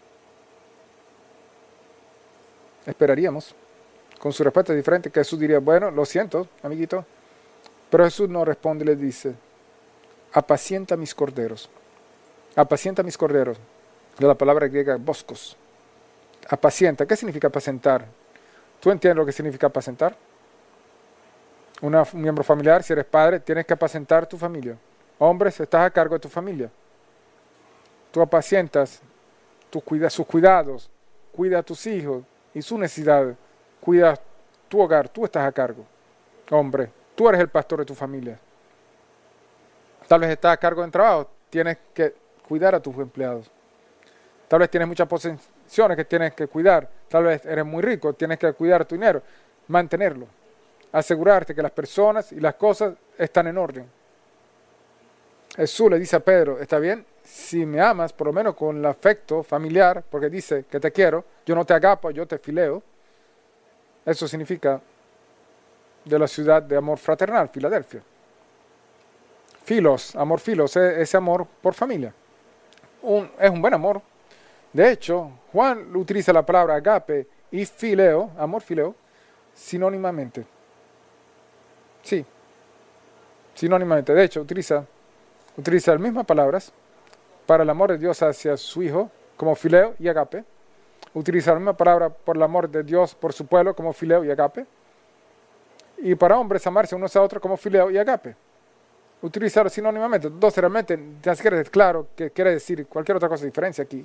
Esperaríamos, con su respuesta diferente, que Jesús diría, bueno, lo siento, amiguito. Pero Jesús no responde y le dice, apacienta mis corderos. Apacienta mis corderos. De la palabra griega, boscos. Apacienta. ¿Qué significa apacentar? ¿Tú entiendes lo que significa apacentar? Un miembro familiar, si eres padre, tienes que apacentar tu familia. Hombres, estás a cargo de tu familia. Tú apacientas sus cuidados, cuida a tus hijos y sus necesidades, cuida tu hogar, tú estás a cargo. Hombre, tú eres el pastor de tu familia. Tal vez estás a cargo del trabajo, tienes que cuidar a tus empleados. Tal vez tienes muchas posesiones que tienes que cuidar. Tal vez eres muy rico, tienes que cuidar tu dinero, mantenerlo. Asegurarte que las personas y las cosas están en orden. Jesús le dice a Pedro, está bien, si me amas, por lo menos con el afecto familiar, porque dice que te quiero, yo no te agapo, yo te fileo. Eso significa de la ciudad de amor fraternal, Filadelfia. Filos, amor filos, ese amor por familia. Es un buen amor. De hecho, Juan utiliza la palabra agape y fileo, amor fileo, sinónimamente. Sí, sinónimamente. De hecho, utiliza las mismas palabras para el amor de Dios hacia su Hijo, como fileo y agape. Utiliza la misma palabra por el amor de Dios por su pueblo, como fileo y agape. Y para hombres, amarse unos a otros como fileo y agape. Utilizarlo sinónimamente. Entonces, realmente, tienes que ser claro que quiere decir cualquier otra cosa diferencia aquí.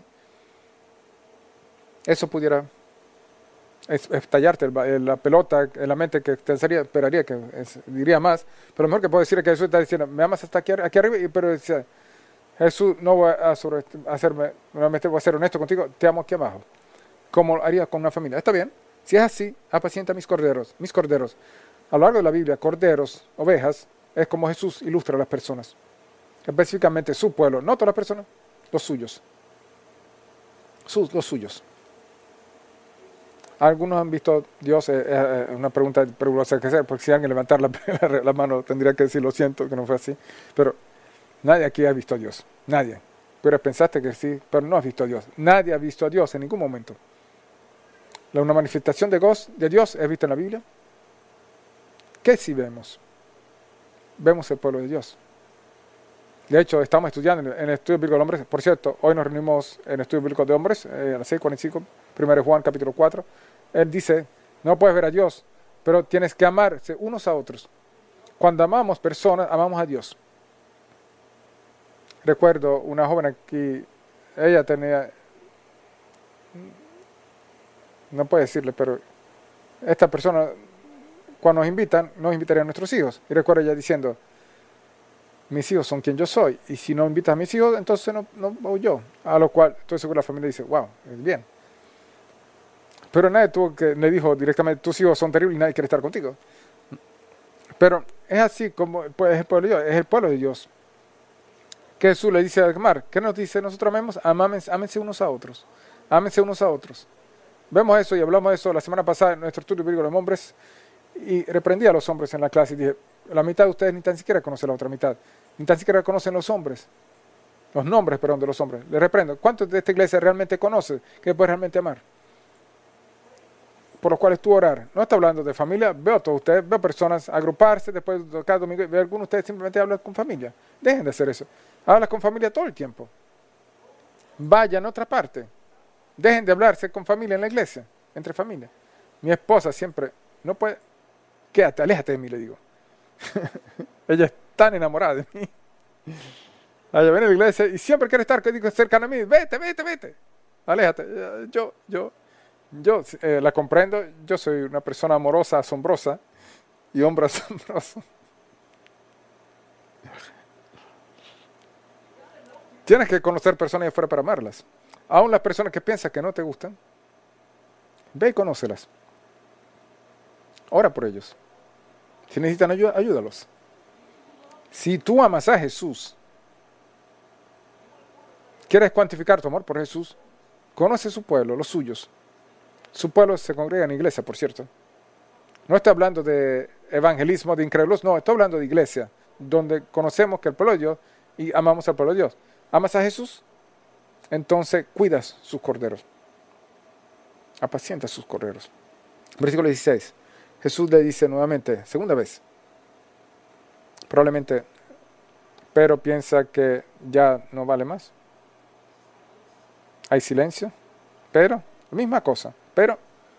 Eso pudiera estallarte la pelota en la mente que esperaría que diría más, pero lo mejor que puedo decir es que Jesús está diciendo, me amas hasta aquí arriba, pero dice, Jesús, no voy a realmente voy a ser honesto contigo, te amo aquí abajo, como haría con una familia. Está bien, si es así, apacienta mis corderos. A lo largo de la Biblia, corderos, ovejas, es como Jesús ilustra a las personas, específicamente su pueblo, no todas las personas, los suyos. Los suyos. Algunos han visto a Dios, una pregunta peligrosa que hacer, porque si alguien levantar la mano tendría que decir, lo siento, que no fue así. Pero nadie aquí ha visto a Dios, nadie. Pero pensaste que sí, pero no has visto a Dios. Nadie ha visto a Dios en ningún momento. Una manifestación de Dios es vista en la Biblia. ¿Qué sí vemos? Vemos el pueblo de Dios. De hecho, estamos estudiando en el estudio bíblico de hombres. Por cierto, hoy nos reunimos en el estudio bíblico de hombres, a las 6:45, 1 Juan capítulo 4. Él dice, no puedes ver a Dios, pero tienes que amarse unos a otros. Cuando amamos personas, amamos a Dios. Recuerdo una joven aquí, ella tenía, no puedo decirle, pero esta persona, cuando nos invitan, nos invitaría a nuestros hijos. Y recuerdo ella diciendo, mis hijos son quien yo soy, y si no invitas a mis hijos, entonces no voy yo. A lo cual, estoy seguro la familia dice, wow, es bien. Pero nadie le dijo directamente, tus hijos son terribles y nadie quiere estar contigo. Pero es así como es el pueblo de Dios, es el pueblo de Dios. Que Jesús le dice a Mar, ¿qué nos dice? Nosotros amemos, ámense unos a otros. Ámense unos a otros. Vemos eso y hablamos de eso la semana pasada en nuestro estudio bíblico de hombres. Y reprendí a los hombres en la clase y dije, la mitad de ustedes ni tan siquiera conocen la otra mitad. Ni tan siquiera conocen los hombres. Los nombres, perdón, de los hombres. Les reprendo. ¿Cuántos de esta iglesia realmente conoce que puede realmente amar? Por los cuales tú orar. No está hablando de familia. Veo a todos ustedes, veo personas agruparse después de cada domingo. Veo a algunos de ustedes simplemente hablan con familia. Dejen de hacer eso. Habla con familia todo el tiempo. Vayan a otra parte. Dejen de hablarse con familia en la iglesia, entre familia. Mi esposa siempre, no puede, quédate, aléjate de mí, le digo. Ella es tan enamorada de mí. Ella viene a la iglesia y siempre quiere estar cercana a mí. Vete, vete, vete. Aléjate. Yo la comprendo. Yo soy una persona amorosa, asombrosa y hombre asombroso. Tienes que conocer personas de afuera para amarlas. Aún las personas que piensas que no te gustan, ve y conócelas. Ora por ellos. Si necesitan ayuda, ayúdalos. Si tú amas a Jesús, quieres cuantificar tu amor por Jesús, conoce su pueblo, los suyos. Su pueblo se congrega en iglesia, por cierto. No estoy hablando de evangelismo, de incrédulos, no, estoy hablando de iglesia, donde conocemos que el pueblo de Dios y amamos al pueblo de Dios. ¿Amas a Jesús? Entonces cuidas sus corderos. Apacienta sus corderos. Versículo 16. Jesús le dice nuevamente, segunda vez. Probablemente, pero piensa que ya no vale más. Hay silencio, pero, misma cosa, pero,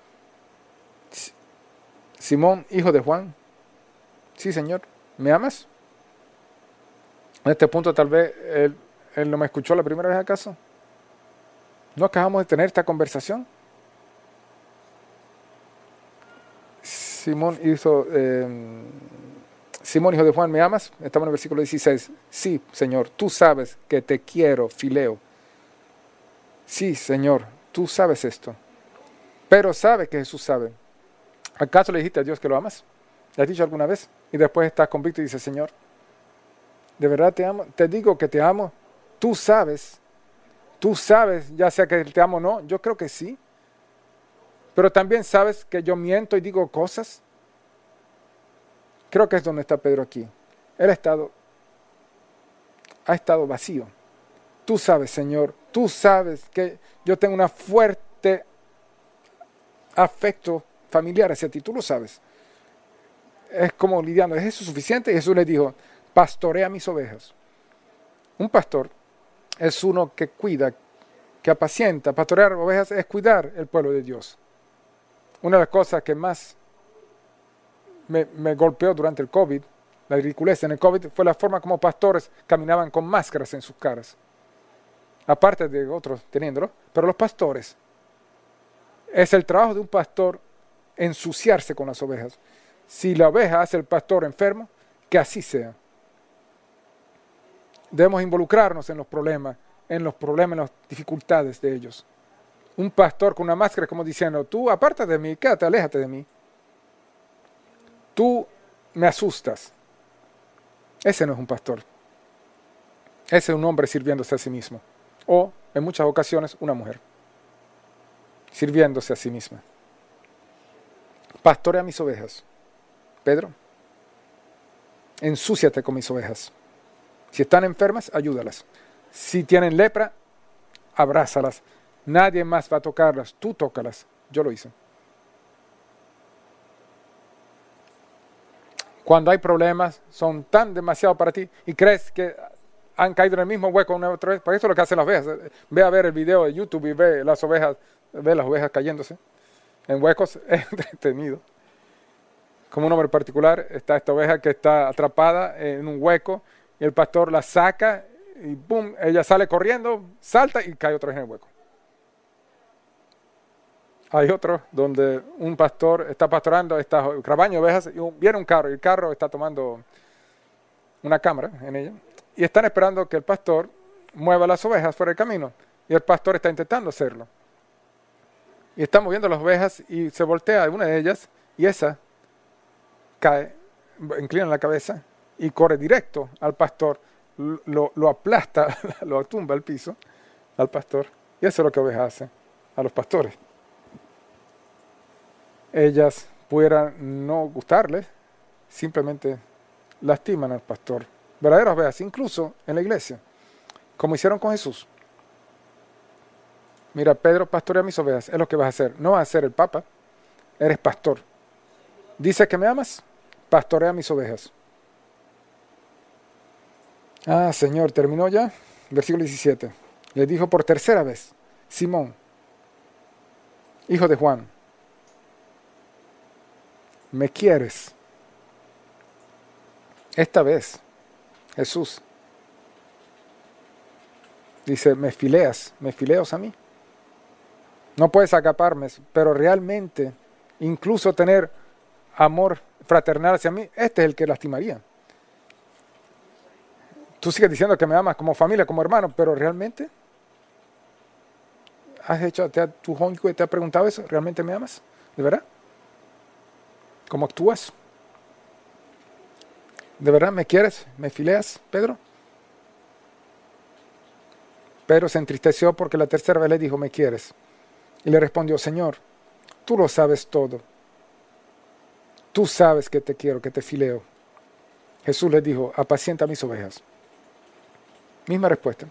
Simón, hijo de Juan, sí, Señor, ¿me amas? En este punto tal vez él no me escuchó la primera vez, ¿acaso? ¿No acabamos de tener esta conversación? Simón, hijo de Juan, ¿me amas? Estamos en el versículo 16. Sí, Señor, tú sabes que te quiero, Fileo. Sí, Señor, tú sabes esto. Pero sabe que Jesús sabe. ¿Acaso le dijiste a Dios que lo amas? ¿Le has dicho alguna vez? Y después estás convicto y dices, Señor, ¿de verdad te amo? Te digo que te amo. Tú sabes, ya sea que te amo o no, yo creo que sí. Pero también sabes que yo miento y digo cosas. Creo que es donde está Pedro aquí. Él ha estado vacío. Tú sabes, Señor, tú sabes que yo tengo un fuerte afecto familiar hacia ti, tú lo sabes. Es como lidiando, ¿es eso suficiente? Y Jesús le dijo, pastorea mis ovejas. Un pastor es uno que cuida, que apacienta. Pastorear ovejas es cuidar el pueblo de Dios. Una de las cosas que más me golpeó durante el COVID, la ridiculez en el COVID, fue la forma como pastores caminaban con máscaras en sus caras. Aparte de otros teniéndolo, pero los pastores, es el trabajo de un pastor ensuciarse con las ovejas. Si la oveja hace el pastor enfermo, que así sea. Debemos involucrarnos en los problemas, en las dificultades de ellos. Un pastor con una máscara como diciendo, tú apártate de mí, quédate, aléjate de mí. Tú me asustas. Ese no es un pastor. Ese es un hombre sirviéndose a sí mismo. O, en muchas ocasiones, una mujer sirviéndose a sí misma. Pastorea mis ovejas. Pedro, ensúciate con mis ovejas. Si están enfermas, ayúdalas. Si tienen lepra, abrázalas. Nadie más va a tocarlas. Tú tócalas. Yo lo hice. Cuando hay problemas, son tan demasiado para ti y crees que han caído en el mismo hueco una otra vez. Por eso es lo que hacen las ovejas. Ve a ver el video de YouTube y ve las ovejas cayéndose en huecos. Es entretenido. Como un hombre particular, está esta oveja que está atrapada en un hueco y el pastor la saca y ¡pum! Ella sale corriendo, salta y cae otra vez en el hueco. Hay otro donde un pastor está pastorando esta rebaño de ovejas y viene un carro y el carro está tomando una cámara en ella y están esperando que el pastor mueva las ovejas fuera del camino y el pastor está intentando hacerlo. Y está moviendo las ovejas y se voltea una de ellas y esa cae, inclina la cabeza y corre directo al pastor, lo aplasta, lo tumba al piso al pastor. Y eso es lo que ovejas hace a los pastores. Ellas pudieran no gustarles, simplemente lastiman al pastor. Verdaderas ovejas, incluso en la iglesia, como hicieron con Jesús. Mira, Pedro, pastorea mis ovejas, es lo que vas a hacer. No vas a ser el papa, eres pastor. Dice que me amas, pastorea mis ovejas. Ah, Señor, terminó ya. Versículo 17. Le dijo por tercera vez, Simón, hijo de Juan, ¿me quieres? Esta vez, Jesús dice, me fileas a mí. No puedes agaparme, pero realmente, incluso tener amor fraternal hacia mí, este es el que lastimaría. Tú sigues diciendo que me amas como familia, como hermano, pero realmente, tu cónyuge te ha preguntado eso, ¿realmente me amas? ¿De verdad? ¿Cómo actúas? ¿De verdad me quieres? ¿Me fileas, Pedro? Pedro se entristeció porque la tercera vez le dijo, ¿me quieres? Y le respondió, Señor, tú lo sabes todo. Tú sabes que te quiero, que te fileo. Jesús le dijo, apacienta mis ovejas. Misma respuesta.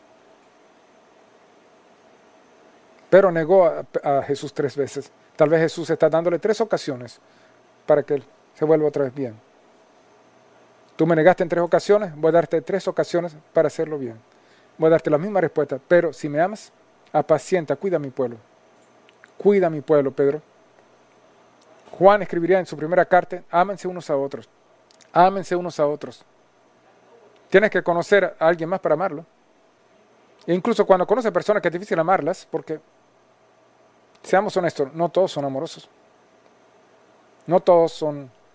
Pero negó a Jesús 3 veces. Tal vez Jesús está dándole 3 ocasiones para que él se vuelva otra vez bien. Tú me negaste en 3 ocasiones, voy a darte 3 ocasiones para hacerlo bien. Voy a darte la misma respuesta, pero si me amas, apacienta, cuida a mi pueblo. Cuida a mi pueblo, Pedro. Juan escribiría en su primera carta, ámense unos a otros. Ámense unos a otros. Tienes que conocer a alguien más para amarlo. E incluso cuando conoces a personas que es difícil amarlas, porque, seamos honestos, no todos son amorosos. No todos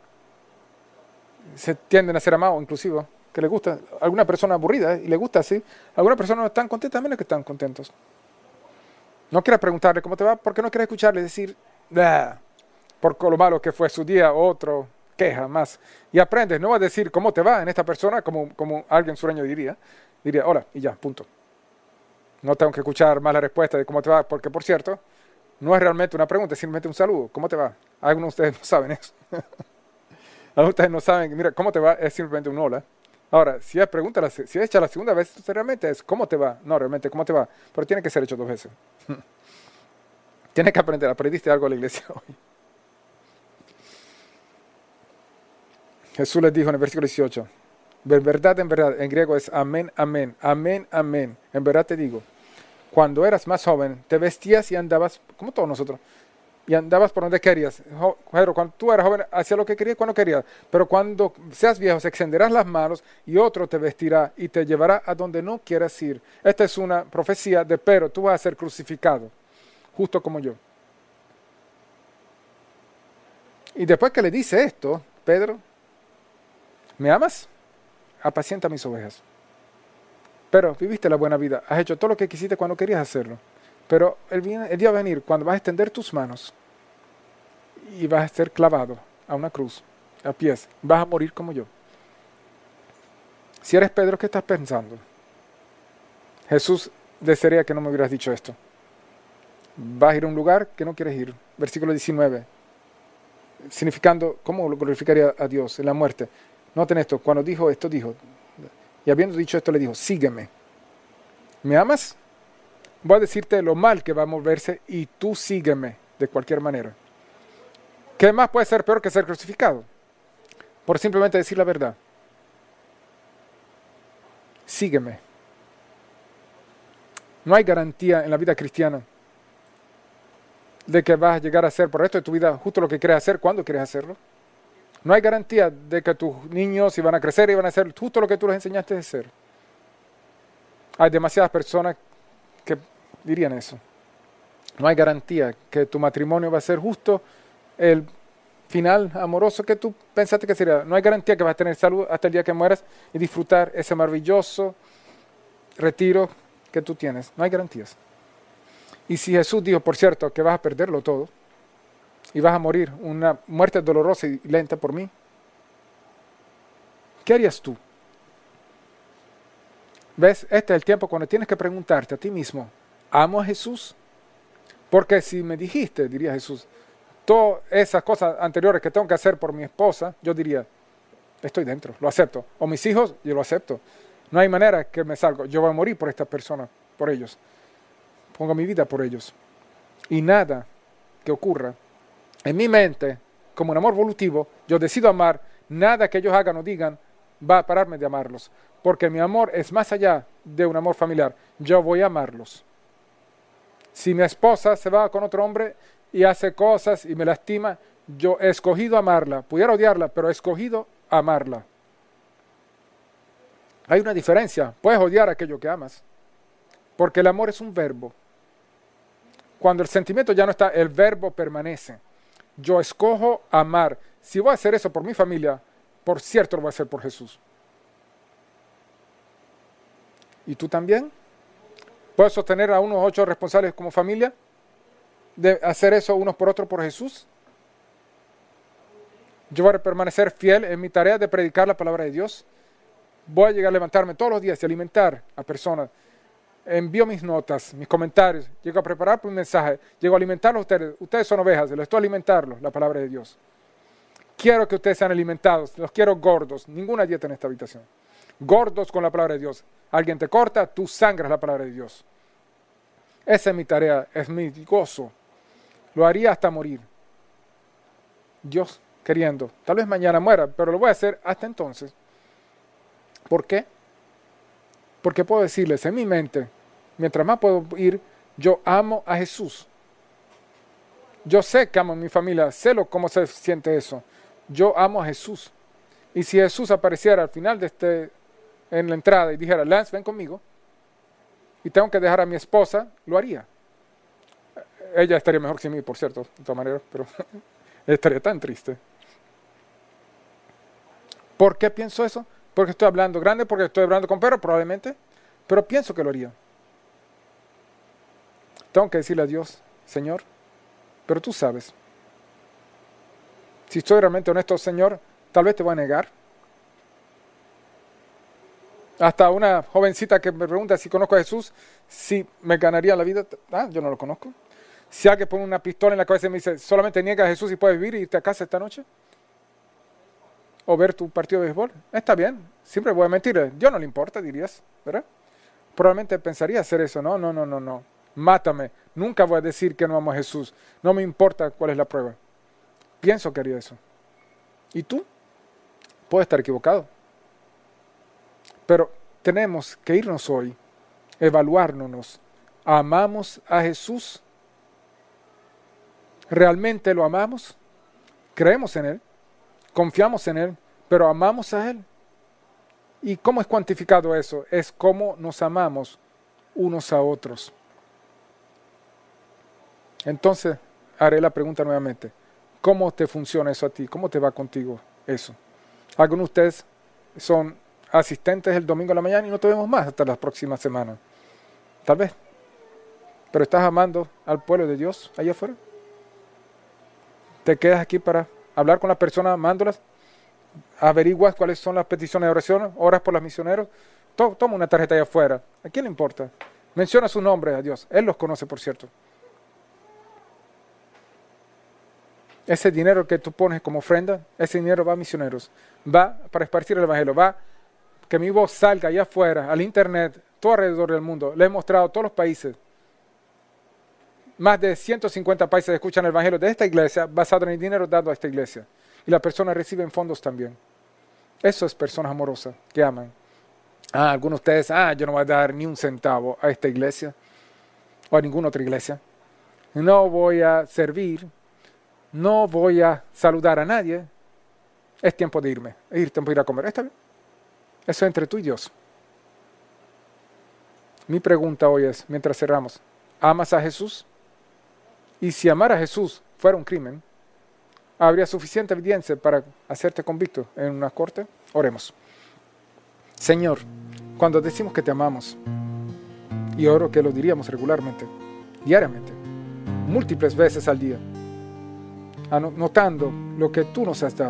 se tienden a ser amados, inclusive, que le gusta. Alguna persona aburrida y le gusta así. Algunas personas no están contentas, menos que están contentos. No quieras preguntarle cómo te va, porque no quieres escucharle decir, por lo malo que fue su día, otro, queja más. Y aprendes, no vas a decir cómo te va en esta persona, como alguien sureño diría, hola, y ya, punto. No tengo que escuchar más la respuesta de cómo te va, porque por cierto, no es realmente una pregunta, es simplemente un saludo. ¿Cómo te va? Algunos de ustedes no saben eso. Algunos de ustedes no saben, mira, ¿cómo te va? Es simplemente un hola. Ahora, si es pregunta, si es hecha la segunda vez, entonces realmente es ¿cómo te va? No, realmente, ¿cómo te va? Pero tiene que ser hecho 2 veces. Tienes que aprender, aprendiste algo a la iglesia hoy. Jesús les dijo en el versículo 18, en verdad, en griego es amén, amén, amén, amén. En verdad te digo, cuando eras más joven, te vestías y andabas, como todos nosotros, y andabas por donde querías. Pero cuando tú eras joven, hacías lo que querías cuando querías. Pero cuando seas viejo, se extenderás las manos y otro te vestirá y te llevará a donde no quieras ir. Esta es una profecía de Pedro, tú vas a ser crucificado, justo como yo. Y después que le dice esto, Pedro, ¿me amas? Apacienta mis ovejas. Pero viviste la buena vida, has hecho todo lo que quisiste cuando querías hacerlo. Pero el día va a venir cuando vas a extender tus manos y vas a ser clavado a una cruz, a pies. Vas a morir como yo. Si eres Pedro, ¿qué estás pensando? Jesús desearía que no me hubieras dicho esto. Vas a ir a un lugar que no quieres ir. Versículo 19. Significando, ¿cómo lo glorificaría a Dios en la muerte? Noten esto, cuando dijo esto, dijo, y habiendo dicho esto le dijo, sígueme. ¿Me amas? Voy a decirte lo mal que va a moverse y tú sígueme de cualquier manera. ¿Qué más puede ser peor que ser crucificado? Por simplemente decir la verdad. Sígueme. No hay garantía en la vida cristiana de que vas a llegar a hacer por el resto de tu vida justo lo que quieres hacer cuando quieres hacerlo. No hay garantía de que tus niños iban a crecer y van a hacer justo lo que tú les enseñaste a hacer. Hay demasiadas personas que dirían eso. No hay garantía que tu matrimonio va a ser justo el final amoroso que tú pensaste que sería. No hay garantía que vas a tener salud hasta el día que mueras y disfrutar ese maravilloso retiro que tú tienes. No hay garantías. Y si Jesús dijo, por cierto, que vas a perderlo todo y vas a morir una muerte dolorosa y lenta por mí, ¿qué harías tú? ¿Ves? Este es el tiempo cuando tienes que preguntarte a ti mismo, ¿amo a Jesús? Porque si me dijiste, diría Jesús, todas esas cosas anteriores que tengo que hacer por mi esposa, yo diría, estoy dentro, lo acepto. O mis hijos, yo lo acepto. No hay manera que me salga. Yo voy a morir por estas personas, por ellos. Pongo mi vida por ellos. Y nada que ocurra en mi mente, como un amor volutivo, yo decido amar, nada que ellos hagan o digan va a pararme de amarlos. Porque mi amor es más allá de un amor familiar. Yo voy a amarlos. Si mi esposa se va con otro hombre y hace cosas y me lastima, yo he escogido amarla. Pudiera odiarla, pero he escogido amarla. Hay una diferencia. Puedes odiar aquello que amas. Porque el amor es un verbo. Cuando el sentimiento ya no está, el verbo permanece. Yo escojo amar. Si voy a hacer eso por mi familia, por cierto lo voy a hacer por Jesús. ¿Y tú también? ¿Puedes sostener a unos 8 responsables como familia de hacer eso unos por otros por Jesús? Yo voy a permanecer fiel en mi tarea de predicar la palabra de Dios. Voy a llegar a levantarme todos los días y alimentar a personas. Envío mis notas, mis comentarios, llego a preparar un mensaje, llego a alimentarlos a ustedes. Ustedes son ovejas, les estoy alimentarlos, la palabra de Dios. Quiero que ustedes sean alimentados, los quiero gordos, ninguna dieta en esta habitación. Gordos con la palabra de Dios. Alguien te corta, tú sangras la palabra de Dios. Esa es mi tarea, es mi gozo. Lo haría hasta morir. Dios queriendo. Tal vez mañana muera, pero lo voy a hacer hasta entonces. ¿Por qué? Porque puedo decirles en mi mente, mientras más puedo ir, yo amo a Jesús. Yo sé que amo a mi familia, sé cómo se siente eso. Yo amo a Jesús. Y si Jesús apareciera al final de en la entrada y dijera, Lance, ven conmigo, y tengo que dejar a mi esposa, lo haría. Ella estaría mejor que sin mí, por cierto, de todas maneras, pero estaría tan triste. ¿Por qué pienso eso? Porque estoy hablando grande, porque estoy hablando con Pedro, probablemente, pero pienso que lo haría. Tengo que decirle a Dios, Señor, pero tú sabes. Si estoy realmente honesto, Señor, tal vez te voy a negar. Hasta una jovencita que me pregunta si conozco a Jesús, si me ganaría la vida. Yo no lo conozco. Si alguien pone una pistola en la cabeza y me dice, solamente niega a Jesús y puedes vivir y irte a casa esta noche. O ver tu partido de béisbol. Está bien, siempre voy a mentir. Dios no le importa, dirías, ¿verdad? Probablemente pensaría hacer eso. No. Mátame. Nunca voy a decir que no amo a Jesús. No me importa cuál es la prueba. Pienso que haría eso. ¿Y tú? Puedes estar equivocado. Pero tenemos que irnos hoy, evaluarnos. ¿Amamos a Jesús? ¿Realmente lo amamos? ¿Creemos en Él? ¿Confiamos en Él? ¿Pero amamos a Él? ¿Y cómo es cuantificado eso? Es cómo nos amamos unos a otros. Entonces, haré la pregunta nuevamente. ¿Cómo te funciona eso a ti? ¿Cómo te va contigo eso? Algunos de ustedes son asistentes el domingo a la mañana y no te vemos más hasta la próxima semana. Tal vez. Pero estás amando al pueblo de Dios allá afuera. Te quedas aquí para hablar con las personas, amándolas. Averiguas cuáles son las peticiones de oración, oras por los misioneros. Toma una tarjeta allá afuera. ¿A quién le importa? Menciona su nombre a Dios. Él los conoce, por cierto. Ese dinero que tú pones como ofrenda, ese dinero va a misioneros. Va para esparcir el evangelio. Va que mi voz salga allá afuera, al internet, todo alrededor del mundo. Le he mostrado a todos los países. Más de 150 países escuchan el evangelio de esta iglesia basado en el dinero dado a esta iglesia. Y las personas reciben fondos también. Eso es personas amorosas que aman. Algunos de ustedes, yo no voy a dar ni un centavo a esta iglesia. o a ninguna otra iglesia. No voy a servir, no voy a saludar a nadie. Es tiempo de irme, es tiempo de ir a comer. ¿Está bien? Eso es entre tú y Dios. Mi pregunta hoy es, mientras cerramos, ¿amas a Jesús? Y si amar a Jesús fuera un crimen, ¿habría suficiente evidencia para hacerte convicto en una corte? Oremos. Señor, cuando decimos que te amamos, y oro que lo diríamos regularmente, diariamente, múltiples veces al día, notando lo que tú nos has dado,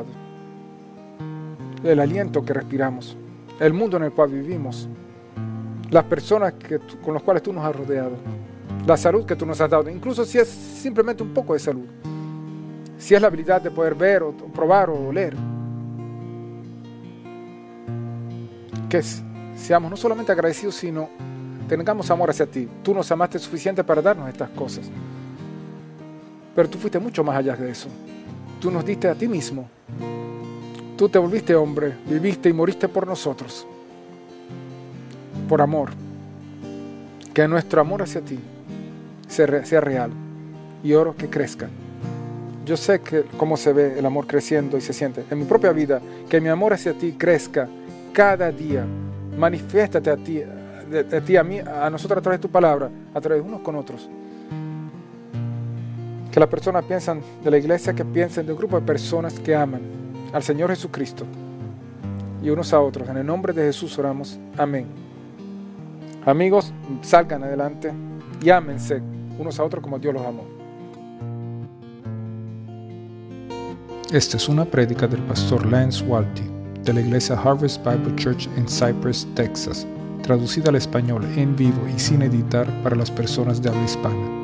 el aliento que respiramos, el mundo en el cual vivimos, las personas con las cuales tú nos has rodeado, la salud que tú nos has dado, incluso si es simplemente un poco de salud, si es la habilidad de poder ver o probar o oler, que seamos no solamente agradecidos, sino tengamos amor hacia ti. Tú nos amaste suficiente para darnos estas cosas, pero tú fuiste mucho más allá de eso. Tú nos diste a ti mismo. Tú te volviste hombre, viviste y moriste por nosotros, por amor. Que nuestro amor hacia ti sea real, y oro que crezca. Yo sé cómo se ve el amor creciendo y se siente en mi propia vida, que mi amor hacia ti crezca cada día. Manifiéstate a ti, a mí, a nosotros a través de tu palabra, a través de unos con otros. Que las personas piensan de la iglesia, que piensen de un grupo de personas que aman al Señor Jesucristo y unos a otros. En el nombre de Jesús oramos. Amén. Amigos, salgan adelante y ámense unos a otros como Dios los amó.
Esta es una prédica del pastor Lance Walty de la iglesia Harvest Bible Church en Cypress, Texas, traducida al español en vivo y sin editar para las personas de habla hispana.